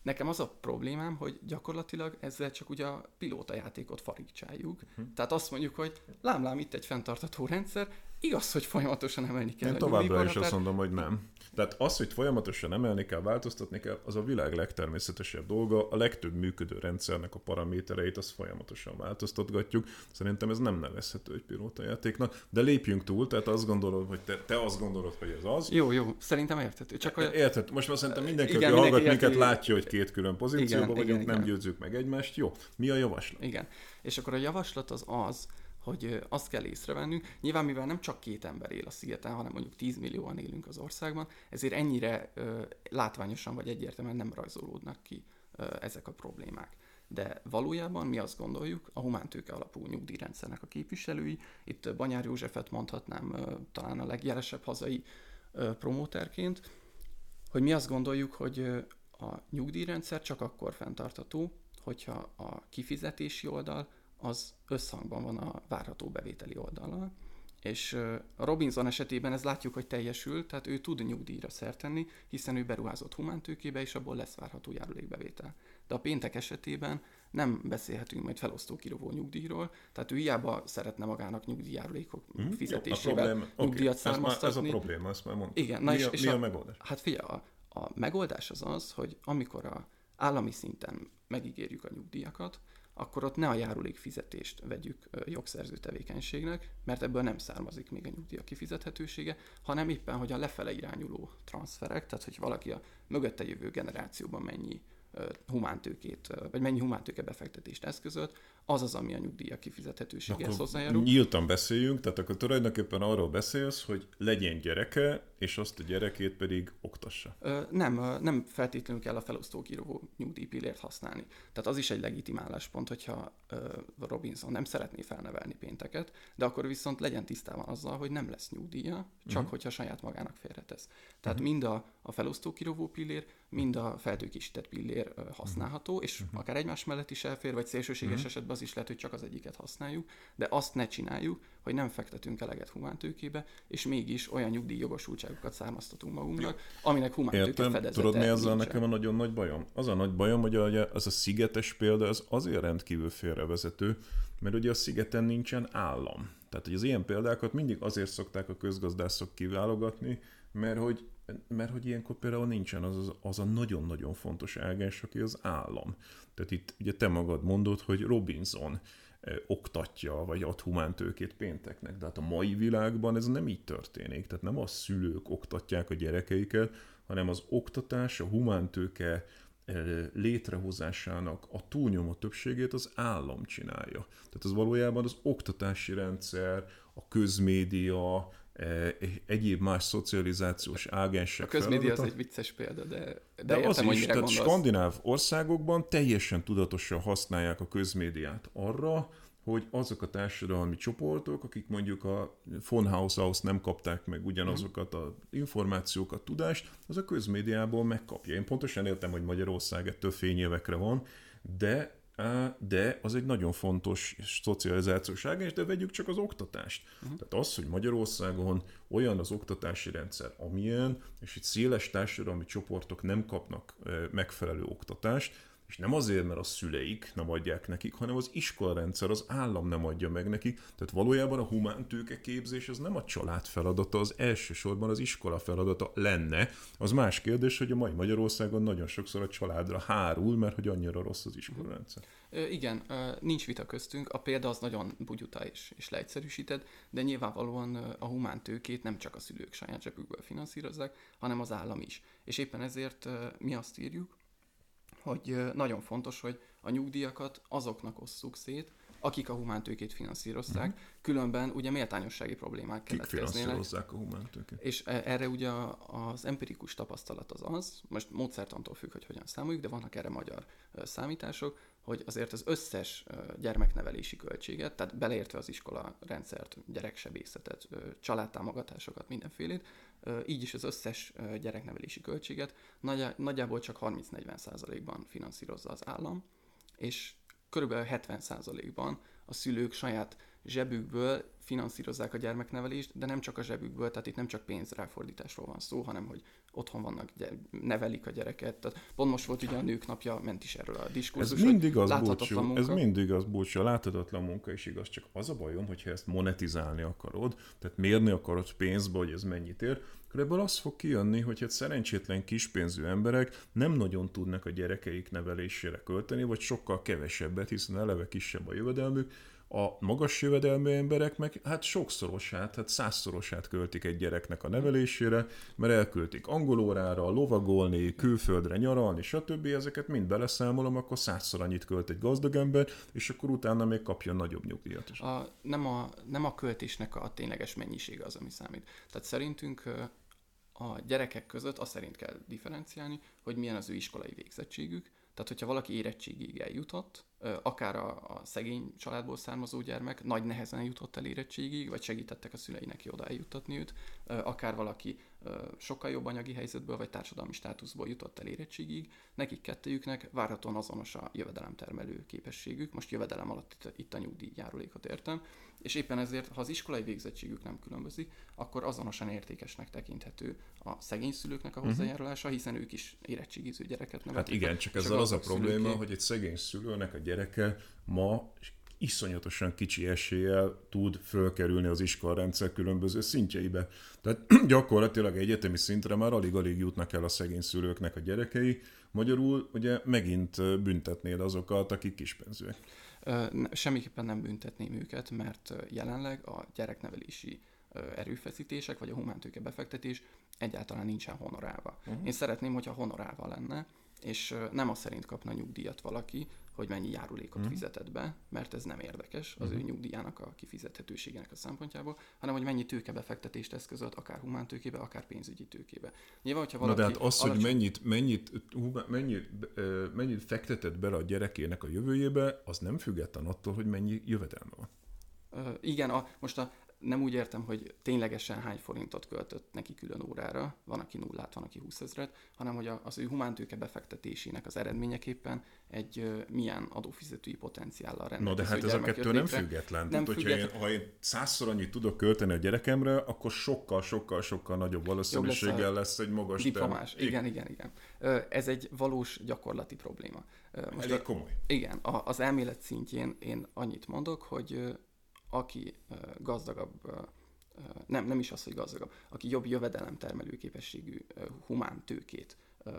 Nekem az a problémám, hogy gyakorlatilag ezzel csak ugye a pilótajátékot farigcsáljuk. Uh-huh. Tehát azt mondjuk, hogy lám-lám itt egy fenntartható rendszer, igaz, hogy folyamatosan emelni kell.
Én továbbra is azt mondom, hogy nem. Tehát az, hogy folyamatosan emelni kell, változtatni kell, az a világ legtermészetesebb dolga. A legtöbb működő rendszernek a paramétereit azt folyamatosan változtatgatjuk. Szerintem ez nem nevezhető egy pilótajátéknak, de lépjünk túl, tehát azt gondolod, hogy te, te azt gondolod, hogy ez az.
Jó, jó, szerintem érthető. Csak olyan...
Érthető. Most már szerintem mindenki,
igen,
aki
mindenki
hallgat minket,
érti...
látja, hogy két külön pozícióban
igen,
vagyunk,
igen,
nem
igen.
győzzük meg egymást. Jó, mi a javaslat?
Igen, és akkor a javaslat az az, hogy azt kell észrevennünk, nyilván mivel nem csak két ember él a szigeten, hanem mondjuk tíz millióan élünk az országban, ezért ennyire ö, látványosan vagy egyértelműen nem rajzolódnak ki ö, ezek a problémák. De valójában mi azt gondoljuk, a humántőke alapú nyugdíjrendszernek a képviselői, itt Banyár Józsefet mondhatnám ö, talán a legjelesebb hazai ö, promóterként, hogy mi azt gondoljuk, hogy ö, a nyugdíjrendszer csak akkor fenntartható, hogyha a kifizetési oldal az összhangban van a várható bevételi oldallal. És a Robinson esetében ez látjuk, hogy teljesül, tehát ő tud nyugdíjra szert tenni, hiszen ő beruházott humántőkébe, és abból lesz várható járulékbevétel. De a péntek esetében nem beszélhetünk majd felosztókirúgó nyugdíjról, tehát ő hiába szeretne magának nyugdíjjárulékok hmm, fizetésével jó, nyugdíjat okay, származtatni.
Ez, ez a probléma, ezt már mondtam.
Igen, na
mi,
és,
a,
és
mi a,
a,
a megoldás?
Hát figyelj, a, a megoldás az az, hogy amikor a állami szinten megígérjük a nyugdíjakat, akkor ott ne a járulékfizetést vegyük jogszerző tevékenységnek, mert ebből nem származik még a nyugdíjak kifizethetősége, hanem éppen, hogy a lefele irányuló transferek, tehát hogy valaki a mögötte jövő generációban mennyi humántőkét, vagy mennyi humántőke befektetést eszközölt, az az, ami a nyugdíjak kifizethetőségéhez hozzájárul.
Nyíltan beszéljünk, tehát akkor tulajdonképpen arról beszélsz, hogy legyen gyereke, és azt a gyerekét pedig oktassa.
Ö, nem, nem feltétlenül kell a felosztókirúgó nyugdíjpillért használni. Tehát az is egy legitim álláspont, hogyha ö, Robinson nem szeretné felnevelni pénteket, de akkor viszont legyen tisztában azzal, hogy nem lesz nyugdíja, csak uh-huh. hogyha saját magának félretesz. Tehát uh-huh. mind a, a felosztókirúgó pillér, mind a feltőkésített pillér ö, használható, uh-huh. és uh-huh. akár egymás mellett is elfér, vagy szélsőséges uh-huh. esetben az is lehet, hogy csak az egyiket használjuk, de azt ne csináljuk, hogy nem fektetünk eleget humántőkébe, és mégis olyan nyugdíjjogosultságokat származtatunk magunknak, aminek humántőke fedezete.
Tudod, mi ezzel nekem a nagyon nagy bajom? Az a nagy bajom, hogy az a szigetes példa az azért rendkívül félrevezető, mert ugye a szigeten nincsen állam. Tehát, hogy az ilyen példákat mindig azért szokták a közgazdászok kiválogatni, mert hogy, mert hogy ilyenkor például nincsen az, az, az a nagyon-nagyon fontos ágás, aki az állam. Tehát itt ugye te magad mondod, hogy Robinson eh, oktatja, vagy ad humántőkét pénteknek, de hát a mai világban ez nem így történik. Tehát nem a szülők oktatják a gyerekeiket, hanem az oktatás, a humántőke eh, létrehozásának a túlnyomó többségét az állam csinálja. Tehát ez valójában az oktatási rendszer, a közmédia, egyéb más szocializációs ágensek.
A közmédia az egy vicces példa, de, de,
de
értem,
az
hogy
is,
mire
tehát
gondolsz.
skandináv országokban teljesen tudatosan használják a közmédiát arra, hogy azok a társadalmi csoportok, akik mondjuk a von Haus-aus nem kapták meg ugyanazokat az információkat, tudást, az a közmédiából megkapja. Én pontosan értem, hogy Magyarország ettől fényévekre van, de de az egy nagyon fontos szocializációs ágás, de vegyük csak az oktatást. Uh-huh. Tehát az, hogy Magyarországon olyan az oktatási rendszer, amilyen, és itt széles társadalmi csoportok nem kapnak megfelelő oktatást, és nem azért, mert a szüleik nem adják nekik, hanem az iskolarendszer, az állam nem adja meg nekik. Tehát valójában a humántőke képzés az nem a család feladata, az elsősorban az iskola feladata lenne. Az más kérdés, hogy a mai Magyarországon nagyon sokszor a családra hárul, mert hogy annyira rossz az iskolarendszer.
Ö, igen, ö, nincs vita köztünk, a példa az nagyon bugyuta és, és leegyszerűsített, de nyilvánvalóan a humántőkét nem csak a szülők saját zsebükből finanszírozzák, hanem az állam is. És éppen ezért ö, mi azt írjuk, hogy nagyon fontos, hogy a nyugdíjakat azoknak osszuk szét, akik a humántőkét finanszírozták, uh-huh. különben ugye méltányossági problémák keletkeznének.
Kik finanszírozzák a humántőkét?
És erre ugye az empirikus tapasztalat az az, most módszertantól függ, hogy hogyan számoljuk, de vannak erre magyar számítások, hogy azért az összes gyermeknevelési költséget, tehát beleértve az iskola rendszert, gyereksebészetet, családtámogatásokat, mindenfélét, így is az összes gyereknevelési költséget nagyjából csak harminc-negyven százalékban finanszírozza az állam, és körülbelül hetven százalékban a szülők saját zsebükből finanszírozzák a gyermeknevelést, de nem csak a zsebükből, tehát itt nem csak pénzráfordításról van szó, hanem hogy otthon vannak, nevelik a gyereket. Tehát pont most volt ugye a Nők Napja, ment is erről a diskurzus.
Ez mindig az,
láthatatlan
Búcsú,
munka.
ez mindig az, Búcsú, a láthatatlan munka is igaz, csak az a bajom, hogyha ezt monetizálni akarod, tehát mérni akarod pénzbe, hogy ez mennyit ér, akkor ebből az fog kijönni, hogy hát szerencsétlen kispénzű emberek nem nagyon tudnak a gyerekeik nevelésére költeni, vagy sokkal kevesebbet, hiszen eleve kisebb a jövedelmük. A magas jövedelmű emberek meg hát sokszorosát, hát százszorosát költik egy gyereknek a nevelésére, mert elköltik angolórára, lovagolni, külföldre nyaralni, stb. Ezeket mind beleszámolom, akkor százszor annyit költ egy gazdag ember, és akkor utána még kapja nagyobb nyugdíjat is.
A, nem, a, nem a költésnek a tényleges mennyisége az, ami számít. Tehát szerintünk a gyerekek között azt szerint kell differenciálni, hogy milyen az ő iskolai végzettségük. Tehát, hogyha valaki érettségig eljutott, akár a, a szegény családból származó gyermek nagy nehezen jutott el érettségig, vagy segítettek a szülei neki oda eljuttatni őt, akár valaki sokkal jobb anyagi helyzetből, vagy társadalmi státuszból jutott el érettségig, nekik kettőjüknek várhatóan azonos a jövedelemtermelő képességük, most jövedelem alatt itt, itt a nyugdíjjárulékot értem, és éppen ezért, ha az iskolai végzettségük nem különbözik, akkor azonosan értékesnek tekinthető a szegény szülőknek a hozzájárulása, hiszen ők is érettségiző gyereket neveltek.
Hát igen, csak ezzel az a probléma, szülőké... hogy egy szegény szülőnek a gyereke ma iszonyatosan kicsi eséllyel tud fölkerülni az iskolarendszer különböző szintjeibe. Tehát gyakorlatilag egyetemi szintre már alig-alig jutnak el a szegény szülőknek a gyerekei. Magyarul ugye megint büntetnéd azokat, akik kispénzűek.
Semmiképpen nem büntetném őket, mert jelenleg a gyereknevelési erőfeszítések, vagy a humántőke befektetés egyáltalán nincsen honorálva. Uh-huh. Én szeretném, hogyha honorálva lenne, és nem azt szerint kapna nyugdíjat valaki, hogy mennyi járulékot uh-huh. fizetett be, mert ez nem érdekes az uh-huh. ő nyugdíjának a kifizethetőségének a szempontjából, hanem hogy mennyi tőkebefektetést eszközölt, akár humántőkébe, akár pénzügyi tőkébe. Nyilván, hogyha valaki...
Na de hát az,
alacsony...
hogy mennyit, mennyit, mennyit, mennyit fektetett bele a gyerekének a jövőjébe, az nem független attól, hogy mennyi jövedelme van.
Uh, igen, a, most a nem úgy értem, hogy ténylegesen hány forintot költött neki külön órára, van, aki nullát, van, aki húszezret, hanem hogy az ő humántőke befektetésének az eredményeképpen egy uh, milyen adófizetői potenciállal rendelkező.
No, de hát ez a kettő nem független.
Nem
Tehát,
független.
Hogyha én, ha én százszor annyit tudok költeni a gyerekemre, akkor sokkal, sokkal, sokkal nagyobb valószínűséggel lesz, lesz egy magas
diplomás. Term... Igen, igen, igen. Ez egy valós gyakorlati probléma.
Most elég komoly.
Igen, az elmélet szintjén én annyit mondok, hogy aki gazdagabb, nem, nem is az, hogy gazdagabb, aki jobb jövedelemtermelő képességű humán tőkét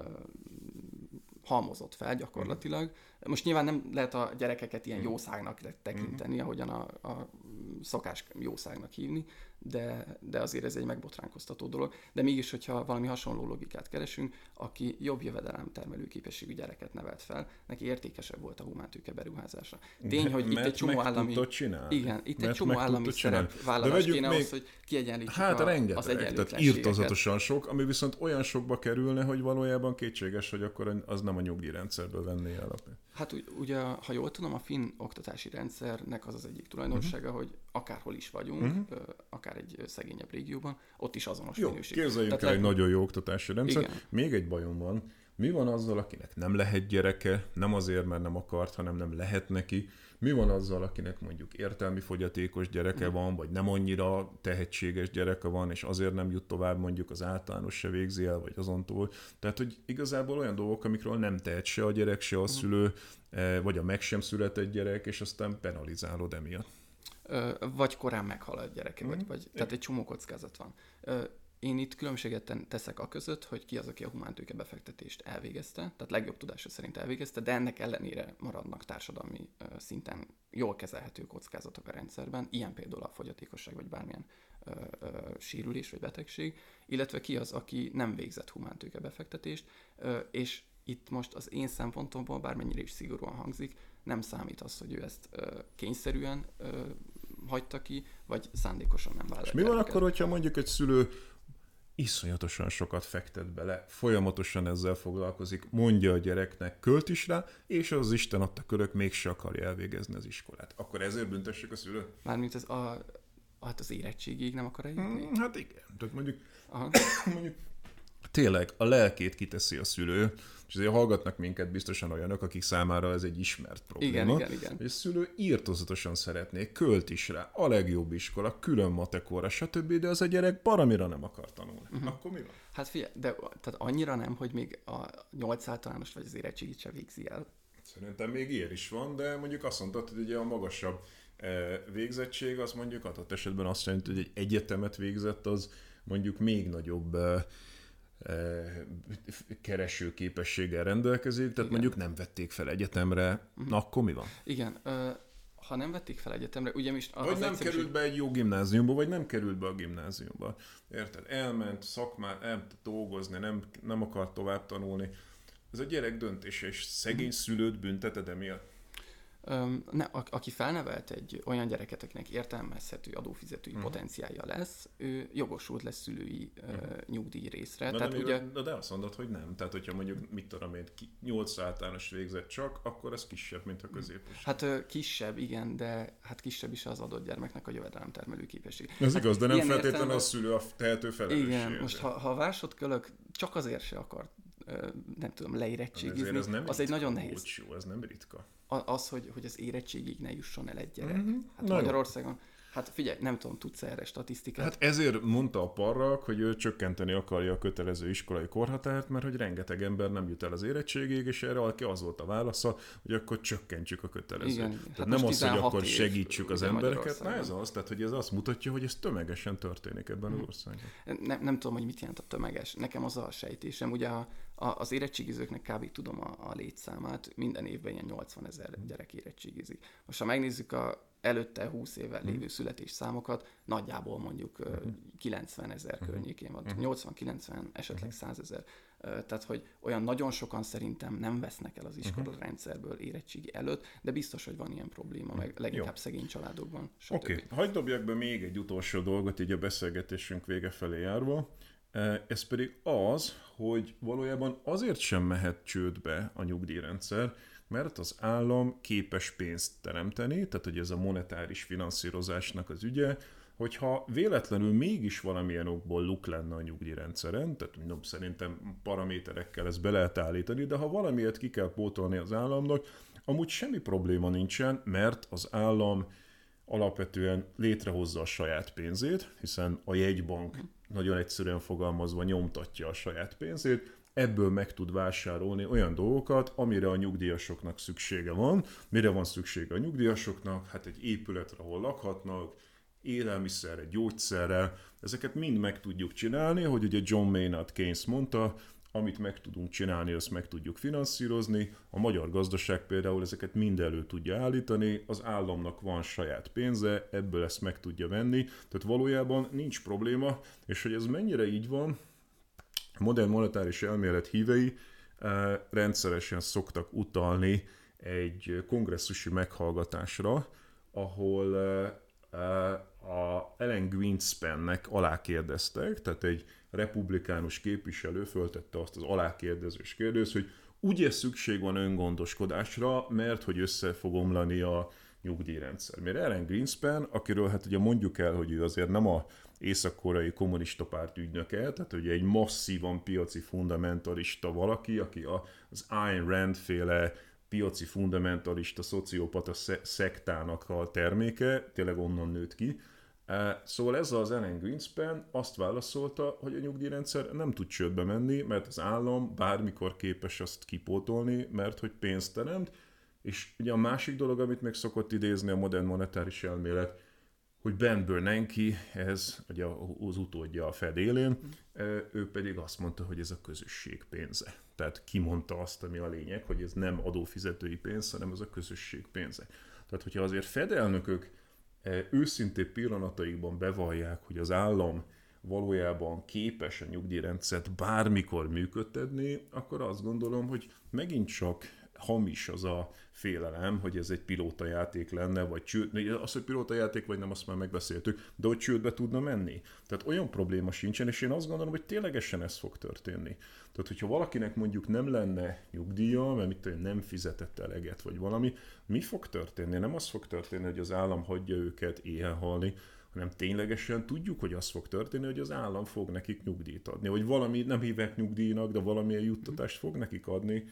halmozott fel gyakorlatilag. Most nyilván nem lehet a gyerekeket ilyen jószágnak tekinteni, ahogyan a, a szokás jószágnak hívni, de, de azért ez egy megbotránkoztató dolog. De mégis, hogyha valami hasonló logikát keresünk, aki jobb jövedelemtermelő képességű gyereket nevelt fel, neki értékesebb volt a humántőke beruházása. Tény, hogy
mert
itt egy csomó állami... Igen, itt egy csomó állami szerepvállalás kéne
még...
ahhoz, hogy kiegyenlítsük
hát,
a,
rengeteg,
az egyenlőtlenségeket.
Tehát írtozatosan sok, ami viszont olyan sokba kerülne, hogy valójában kétséges, hogy akkor az nem a nyugdíjrendszerből venné el a pénzt.
Hát ugye, ha jól tudom, a finn oktatási rendszernek az az egyik tulajdonsága, uh-huh. hogy akárhol is vagyunk, uh-huh. akár egy szegényebb régióban, ott is azonos
jó,
minőség.
Képzeljünk el
Tehát
egy le... nagyon jó oktatási rendszer.
Igen.
Még egy bajom van. Mi van azzal, akinek nem lehet gyereke, nem azért, mert nem akart, hanem nem lehet neki? Mi van azzal, akinek mondjuk értelmi fogyatékos gyereke mm. van, vagy nem annyira tehetséges gyereke van, és azért nem jut tovább, mondjuk az általános se végzi el, vagy azon túl. Tehát, hogy igazából olyan dolgok, amikről nem tehet se a gyerek, se a szülő, vagy a meg sem született gyerek, és aztán penalizálod emiatt.
Vagy korán meghal a gyereke, mm. vagy, vagy, tehát
Igen.
egy csomó kockázat van. Én itt különbséget teszek a között, hogy ki az, aki a humántőke befektetést elvégezte, tehát legjobb tudása szerint elvégezte, de ennek ellenére maradnak társadalmi szinten jól kezelhető kockázatok a rendszerben, ilyen például a fogyatékosság, vagy bármilyen ö, ö, sérülés, vagy betegség, illetve ki az, aki nem végzett humántőke befektetést, ö, és itt most az én szempontomból, bármennyire is szigorúan hangzik, nem számít az, hogy ő ezt ö, kényszerűen ö, hagyta ki, vagy szándékosan nem vállalt.
És mi van akkor, hogyha mondjuk egy szülő iszonyatosan sokat fektet bele, folyamatosan ezzel foglalkozik, mondja a gyereknek, költ is rá, és az Isten adta körök mégse akarja elvégezni az iskolát. Akkor ezért büntessük a szülőt?
Mármint az, a, hát az érettségig nem akar eljutni?
Hmm, hát igen. Tehát mondjuk, mondjuk tényleg a lelkét kiteszi a szülő, és azért hallgatnak minket biztosan olyanok, akik számára ez egy ismert probléma.
Igen, igen, igen.
Hogy a szülő írtózatosan szeretné, költ is rá, a legjobb iskola, külön matekóra, stb., de az a gyerek baramira nem akar tanulni. Uh-huh. Akkor mi van?
Hát figyelj, de tehát annyira nem, hogy még a nyolc általános vagy az érettségit sem végzi el.
Szerintem még ilyen is van, de mondjuk azt mondtad, hogy ugye a magasabb végzettség, az mondjuk adott esetben azt jelenti, hogy egy egyetemet végzett, az mondjuk még nagyobb keresőképességgel rendelkezik, tehát igen. mondjuk nem vették fel egyetemre, uh-huh. na akkor mi van?
Igen, ö, ha nem vették fel egyetemre, ugye is...
Vagy nem egyszerűség... került be egy jó gimnáziumba, vagy nem került be a gimnáziumba. Érted? Elment szakmát, elment dolgozni, nem, nem akar tovább tanulni. Ez a gyerek döntése, és szegény uh-huh. szülőt bünteted emiatt?
Öm, ne, a, aki felnevelt egy olyan gyereket, akinek értelmezhető adófizetői uh-huh. potenciálja lesz, ő jogosult lesz szülői uh, uh, nyugdíj részre.
Na,
Tehát
de,
ugye...
de, de azt mondod, hogy nem. Tehát, hogyha mondjuk, mit tudom én, nyolc általános végzett csak, akkor ez kisebb, mint a középos.
Hát ö, kisebb, igen, de hát kisebb is az adott gyermeknek a jövedelemtermelő képesség.
Ez
hát
igaz, de nem feltétlenül
értelemben...
a szülő a tehető felelőssége.
Igen, most ha, ha a másodkölök csak azért se akar, nem tudom, leérettségizni, az ritka, egy nagyon nehéz.
Búcsú, ez nem ritka.
Az, hogy, hogy az érettségig ne jusson el egy gyerek.
Mm-hmm.
Hát Na Magyarországon, hát figyelj, nem tudom, tudsz erre statisztikát?
Hát ezért mondta a Parrak, hogy ő csökkenteni akarja a kötelező iskolai korhatárt, mert hogy rengeteg ember nem jut el az érettségig, és erre az volt a válasza, hogy akkor csökkentsük a kötelezőt. Igen, tehát hát nem az, hogy akkor segítsük az embereket, na ez az, tehát hogy ez azt mutatja, hogy ez tömegesen történik ebben hmm. az országban.
Nem, nem tudom, hogy mit jelent a tömeges. Nekem az a sejtésem, ugye a, a, az érettségizőknek kb. Tudom a, a létszámát, minden évben ilyen nyolcvanezer gyerek érettségizik. Most ha megnézzük a előtte húsz évvel lévő születésszámokat, nagyjából mondjuk uh-huh. kilencvenezer uh-huh. környékén van, uh-huh. nyolcvan-kilencven, esetleg százezer. Tehát, hogy olyan nagyon sokan szerintem nem vesznek el az iskola rendszerből érettségi előtt, de biztos, hogy van ilyen probléma, meg leginkább Jó. szegény családokban.
Oké, okay. Hagyd dobjak be még egy utolsó dolgot így a beszélgetésünk vége felé járva. Ez pedig az, hogy valójában azért sem mehet csődbe a nyugdíjrendszer, mert az állam képes pénzt teremteni, tehát hogy ez a monetáris finanszírozásnak az ügye, hogyha véletlenül mégis valamilyen okból luk lenne a nyugdíjrendszeren, tehát mondom, szerintem paraméterekkel ezt be lehet állítani, de ha valamiért ki kell pótolni az államnak, amúgy semmi probléma nincsen, mert az állam alapvetően létrehozza a saját pénzét, hiszen a jegybank nagyon egyszerűen fogalmazva nyomtatja a saját pénzét, ebből meg tud vásárolni olyan dolgokat, amire a nyugdíjasoknak szüksége van. Mire van szüksége a nyugdíjasoknak? Hát egy épületre, ahol lakhatnak, élelmiszerre, gyógyszerrel. Ezeket mind meg tudjuk csinálni, hogy ugye John Maynard Keynes mondta, amit meg tudunk csinálni, azt meg tudjuk finanszírozni. A magyar gazdaság például ezeket mind elő tudja állítani, az államnak van saját pénze, ebből ezt meg tudja venni, tehát valójában nincs probléma, és hogy ez mennyire így van, a modern monetáris elmélet hívei eh, rendszeresen szoktak utalni egy kongresszusi meghallgatásra, ahol eh, eh, a Ellen Greenspannek alákérdeztek, tehát egy republikánus képviselő föltette azt az alákérdezős kérdést, hogy ugye szükség van öngondoskodásra, mert hogy össze fog omlani a nyugdíjrendszer. Mert Ellen Greenspan, akiről hát ugye mondjuk el, hogy ő azért nem a észak-koreai kommunista párt ügynöke, tehát ugye egy masszívan piaci fundamentalista valaki, aki az Ayn Rand féle piaci fundamentalista, szociopata szektának a terméke, tényleg onnan nőtt ki. Szóval ez az Ellen Greenspan azt válaszolta, hogy a nyugdíjrendszer nem tud csődbe menni, mert az állam bármikor képes azt kipótolni, mert hogy pénzt teremt, és ugye a másik dolog, amit meg szokott idézni a modern monetáris elmélet, hogy Ben Bernanke, ez ugye az utódja a Fed élén, ő pedig azt mondta, hogy ez a közösség pénze. Tehát kimondta azt, ami a lényeg, hogy ez nem adófizetői pénz, hanem ez a közösség pénze. Tehát, hogyha azért Fed elnökök őszintén pillanataikban bevallják, hogy az állam valójában képes a nyugdíjrendszert bármikor működtetni, akkor azt gondolom, hogy megint csak hamis az a félelem, hogy ez egy pilótajáték lenne, vagy csőd, az, hogy pilótajáték vagy nem, azt már megbeszéltük, de hogy csődbe tudna menni. Tehát olyan probléma sincsen, és én azt gondolom, hogy ténylegesen ez fog történni. Tehát, hogyha valakinek mondjuk nem lenne nyugdíja, mert mit tudom, nem fizetett eleget, vagy valami, mi fog történni? Nem az fog történni, hogy az állam hagyja őket éhen halni, hanem ténylegesen tudjuk, hogy az fog történni, hogy az állam fog nekik nyugdíjat adni, vagy valami, nem hívják nyugdíjnak, de valamilyen juttatást fog nekik adni,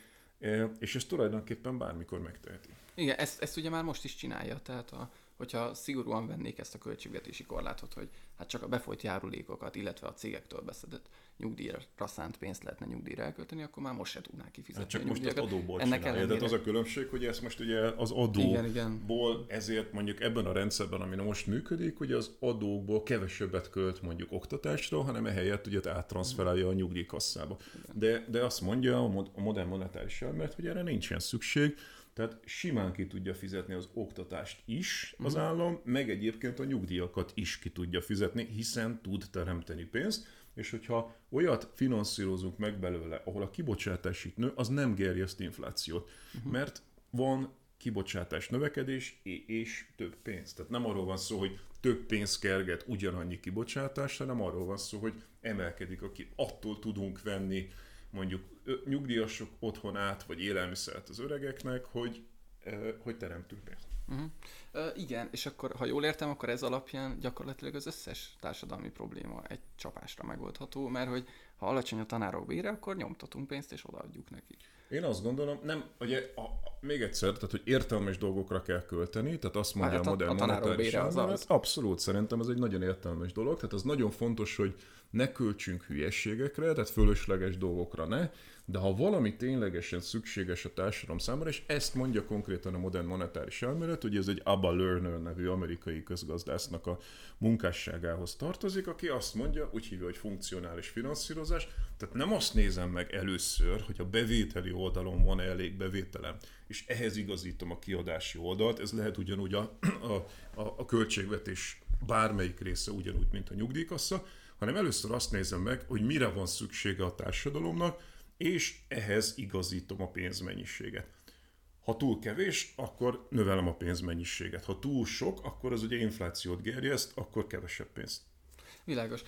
és ezt tulajdonképpen bármikor megteheti.
Igen, ezt, ezt ugye már most is csinálja, tehát a, hogyha szigorúan vennék ezt a költségvetési korlátot, hogy hát csak a befolyt járulékokat, illetve a cégektől beszedett nyugdíjra szánt pénzt lehetne nyugdíjra elkölteni, akkor már most se tudnák kifizetni
hát csak
a
most az adóból
Ennek
csinálja,
ellenére...
tehát az a különbség, hogy ezt most ugye az adóból, ezért mondjuk ebben a rendszerben, ami most működik, ugye az adókból kevesebbet költ mondjuk oktatásra, hanem ehelyett ugye áttranszferálja a nyugdíjkasszába. De, de azt mondja a modern monetáris elmélet, hogy erre nincsen szükség, tehát simán ki tudja fizetni az oktatást is az állam, meg egyébként a nyugdíjakat is ki tudja fizetni, hiszen tud teremteni pénzt, és hogyha olyat finanszírozunk meg belőle, ahol a kibocsátás itt nő, az nem gerjeszt inflációt, uh-huh. mert van kibocsátás növekedés és több pénz. Tehát nem arról van szó, hogy több pénz kerget ugyanannyi kibocsátás, hanem arról van szó, hogy emelkedik, aki attól tudunk venni mondjuk nyugdíjasok otthonát, vagy élelmiszert az öregeknek, hogy, hogy teremtünk pénzt.
Uh-huh. Uh, igen, és akkor, ha jól értem, akkor ez alapján gyakorlatilag az összes társadalmi probléma egy csapásra megoldható, mert hogy ha alacsony a tanárok bére, akkor nyomtatunk pénzt, és odaadjuk nekik.
Én azt gondolom, nem, ugye, a, a, még egyszer, tehát, hogy értelmes dolgokra kell költeni, tehát azt mondja hát a, a modern monetáris elmélet, abszolút szerintem ez egy nagyon értelmes dolog, tehát az nagyon fontos, hogy ne költsünk hülyességekre, tehát fölösleges dolgokra ne, de ha valami ténylegesen szükséges a társadalom számára, és ezt mondja konkrétan a modern monetáris elmélet, hogy ez egy Abba Lerner nevű amerikai közgazdásznak a munkásságához tartozik, aki azt mondja, úgy hívja, hogy funkcionális finanszírozás, tehát nem azt nézem meg először, hogy a bevételi oldalon van elég bevételem, és ehhez igazítom a kiadási oldalt, ez lehet ugyanúgy a, a, a, a költségvetés bármelyik része ugyanúgy, mint a nyugdíjkassa, hanem először azt nézem meg, hogy mire van szüksége a társadalomnak, és ehhez igazítom a pénzmennyiséget. Ha túl kevés, akkor növelem a pénzmennyiséget. Ha túl sok, akkor az ugye inflációt gerjeszt, akkor kevesebb pénzt.
Világos.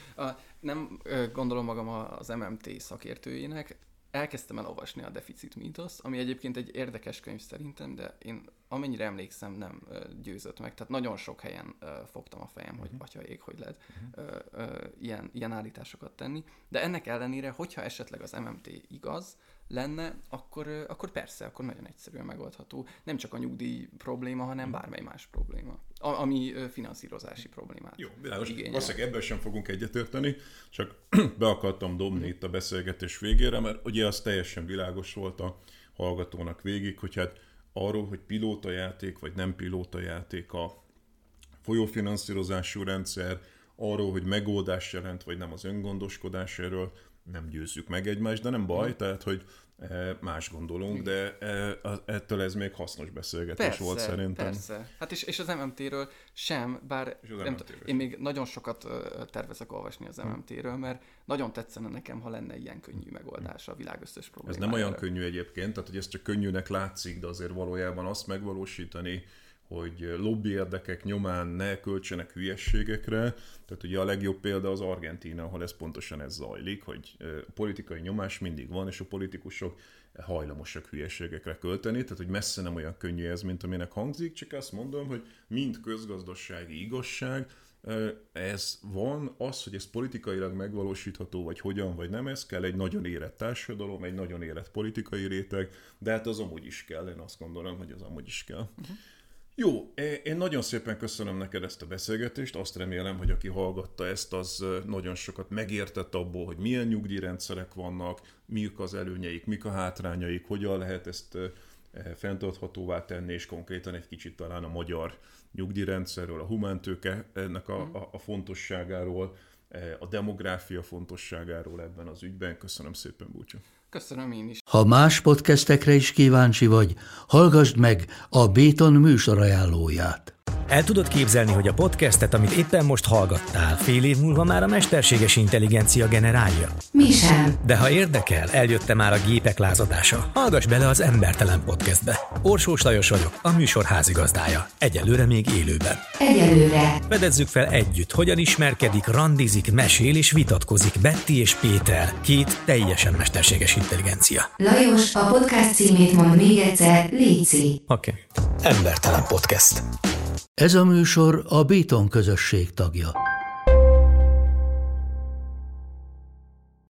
Nem gondolom magam az em em té szakértőjének, elkezdtem elolvasni a Deficit Mítosz, ami egyébként egy érdekes könyv szerintem, de én amennyire emlékszem nem győzött meg. Tehát nagyon sok helyen fogtam a fejem, hogy atyaég, hogy lehet ilyen, ilyen állításokat tenni. De ennek ellenére, hogyha esetleg az em em té igaz lenne, akkor, akkor persze, akkor nagyon egyszerűen megoldható. Nem csak a nyugdíj probléma, hanem bármely más probléma, ami finanszírozási problémát
Jó, világos.
igényel.
Valószínűleg ebben sem fogunk egyetérteni, csak be akartam dobni itt a beszélgetés végére, mert ugye az teljesen világos volt a hallgatónak végig, hogy hát arról, hogy pilótajáték vagy nem pilótajáték a folyófinanszírozású rendszer, arról, hogy megoldás jelent, vagy nem az öngondoskodás, erről nem győzzük meg egymást, de nem baj, tehát, hogy más gondolunk, de ettől ez még hasznos beszélgetés
persze,
volt szerintem.
Persze, hát és, és az em em té-ről sem, bár nem t- én még nagyon sokat tervezek olvasni az em em té-ről, mert nagyon tetszene nekem, ha lenne ilyen könnyű megoldása a világ összes problémájára.
Ez nem olyan könnyű egyébként, tehát hogy ez csak könnyűnek látszik, de azért valójában azt megvalósítani, hogy lobby érdekek nyomán ne költsenek hülyességekre. Tehát ugye a legjobb példa az Argentína, ahol ez pontosan ez zajlik, hogy politikai nyomás mindig van, és a politikusok hajlamosak hülyeségekre költeni, tehát hogy messze nem olyan könnyű ez, mint aminek hangzik, csak azt mondom, hogy mind közgazdasági igazság, ez van, az, hogy ez politikailag megvalósítható, vagy hogyan, vagy nem, ez kell egy nagyon érett társadalom, egy nagyon érett politikai réteg, de hát az amúgy is kell, én azt gondolom, hogy az amúgy is kell. Uh-huh. Jó, én nagyon szépen köszönöm neked ezt a beszélgetést, azt remélem, hogy aki hallgatta ezt, az nagyon sokat megértett abból, hogy milyen nyugdíjrendszerek vannak, mik az előnyeik, mik a hátrányaik, hogyan lehet ezt fenntarthatóvá tenni, és konkrétan egy kicsit talán a magyar nyugdíjrendszerről, a humántőke ennek a, a, a fontosságáról, a demográfia fontosságáról ebben az ügyben. Köszönöm szépen, Búcsú.
Köszönöm én is.
Ha más podcastekre is kíváncsi vagy, hallgassd meg a Béton műsor ajánlóját.
El tudod képzelni, hogy a podcastet, amit éppen most hallgattál, fél év múlva már a mesterséges intelligencia generálja?
Mi sem.
De ha érdekel, eljött már a gépek lázadása. Hallgass bele az Embertelen Podcastbe. Orsós Lajos vagyok, a műsor házigazdája. Egyelőre még élőben.
Egyelőre.
Fedezzük fel együtt, hogyan ismerkedik, randizik, mesél és vitatkozik Betty és Péter, két teljesen mesterséges intelligencia.
Lajos, a podcast címét mond még egyszer, léci.
Oké. Okay. Embertelen Podcast.
Ez a műsor a Béton közösség tagja.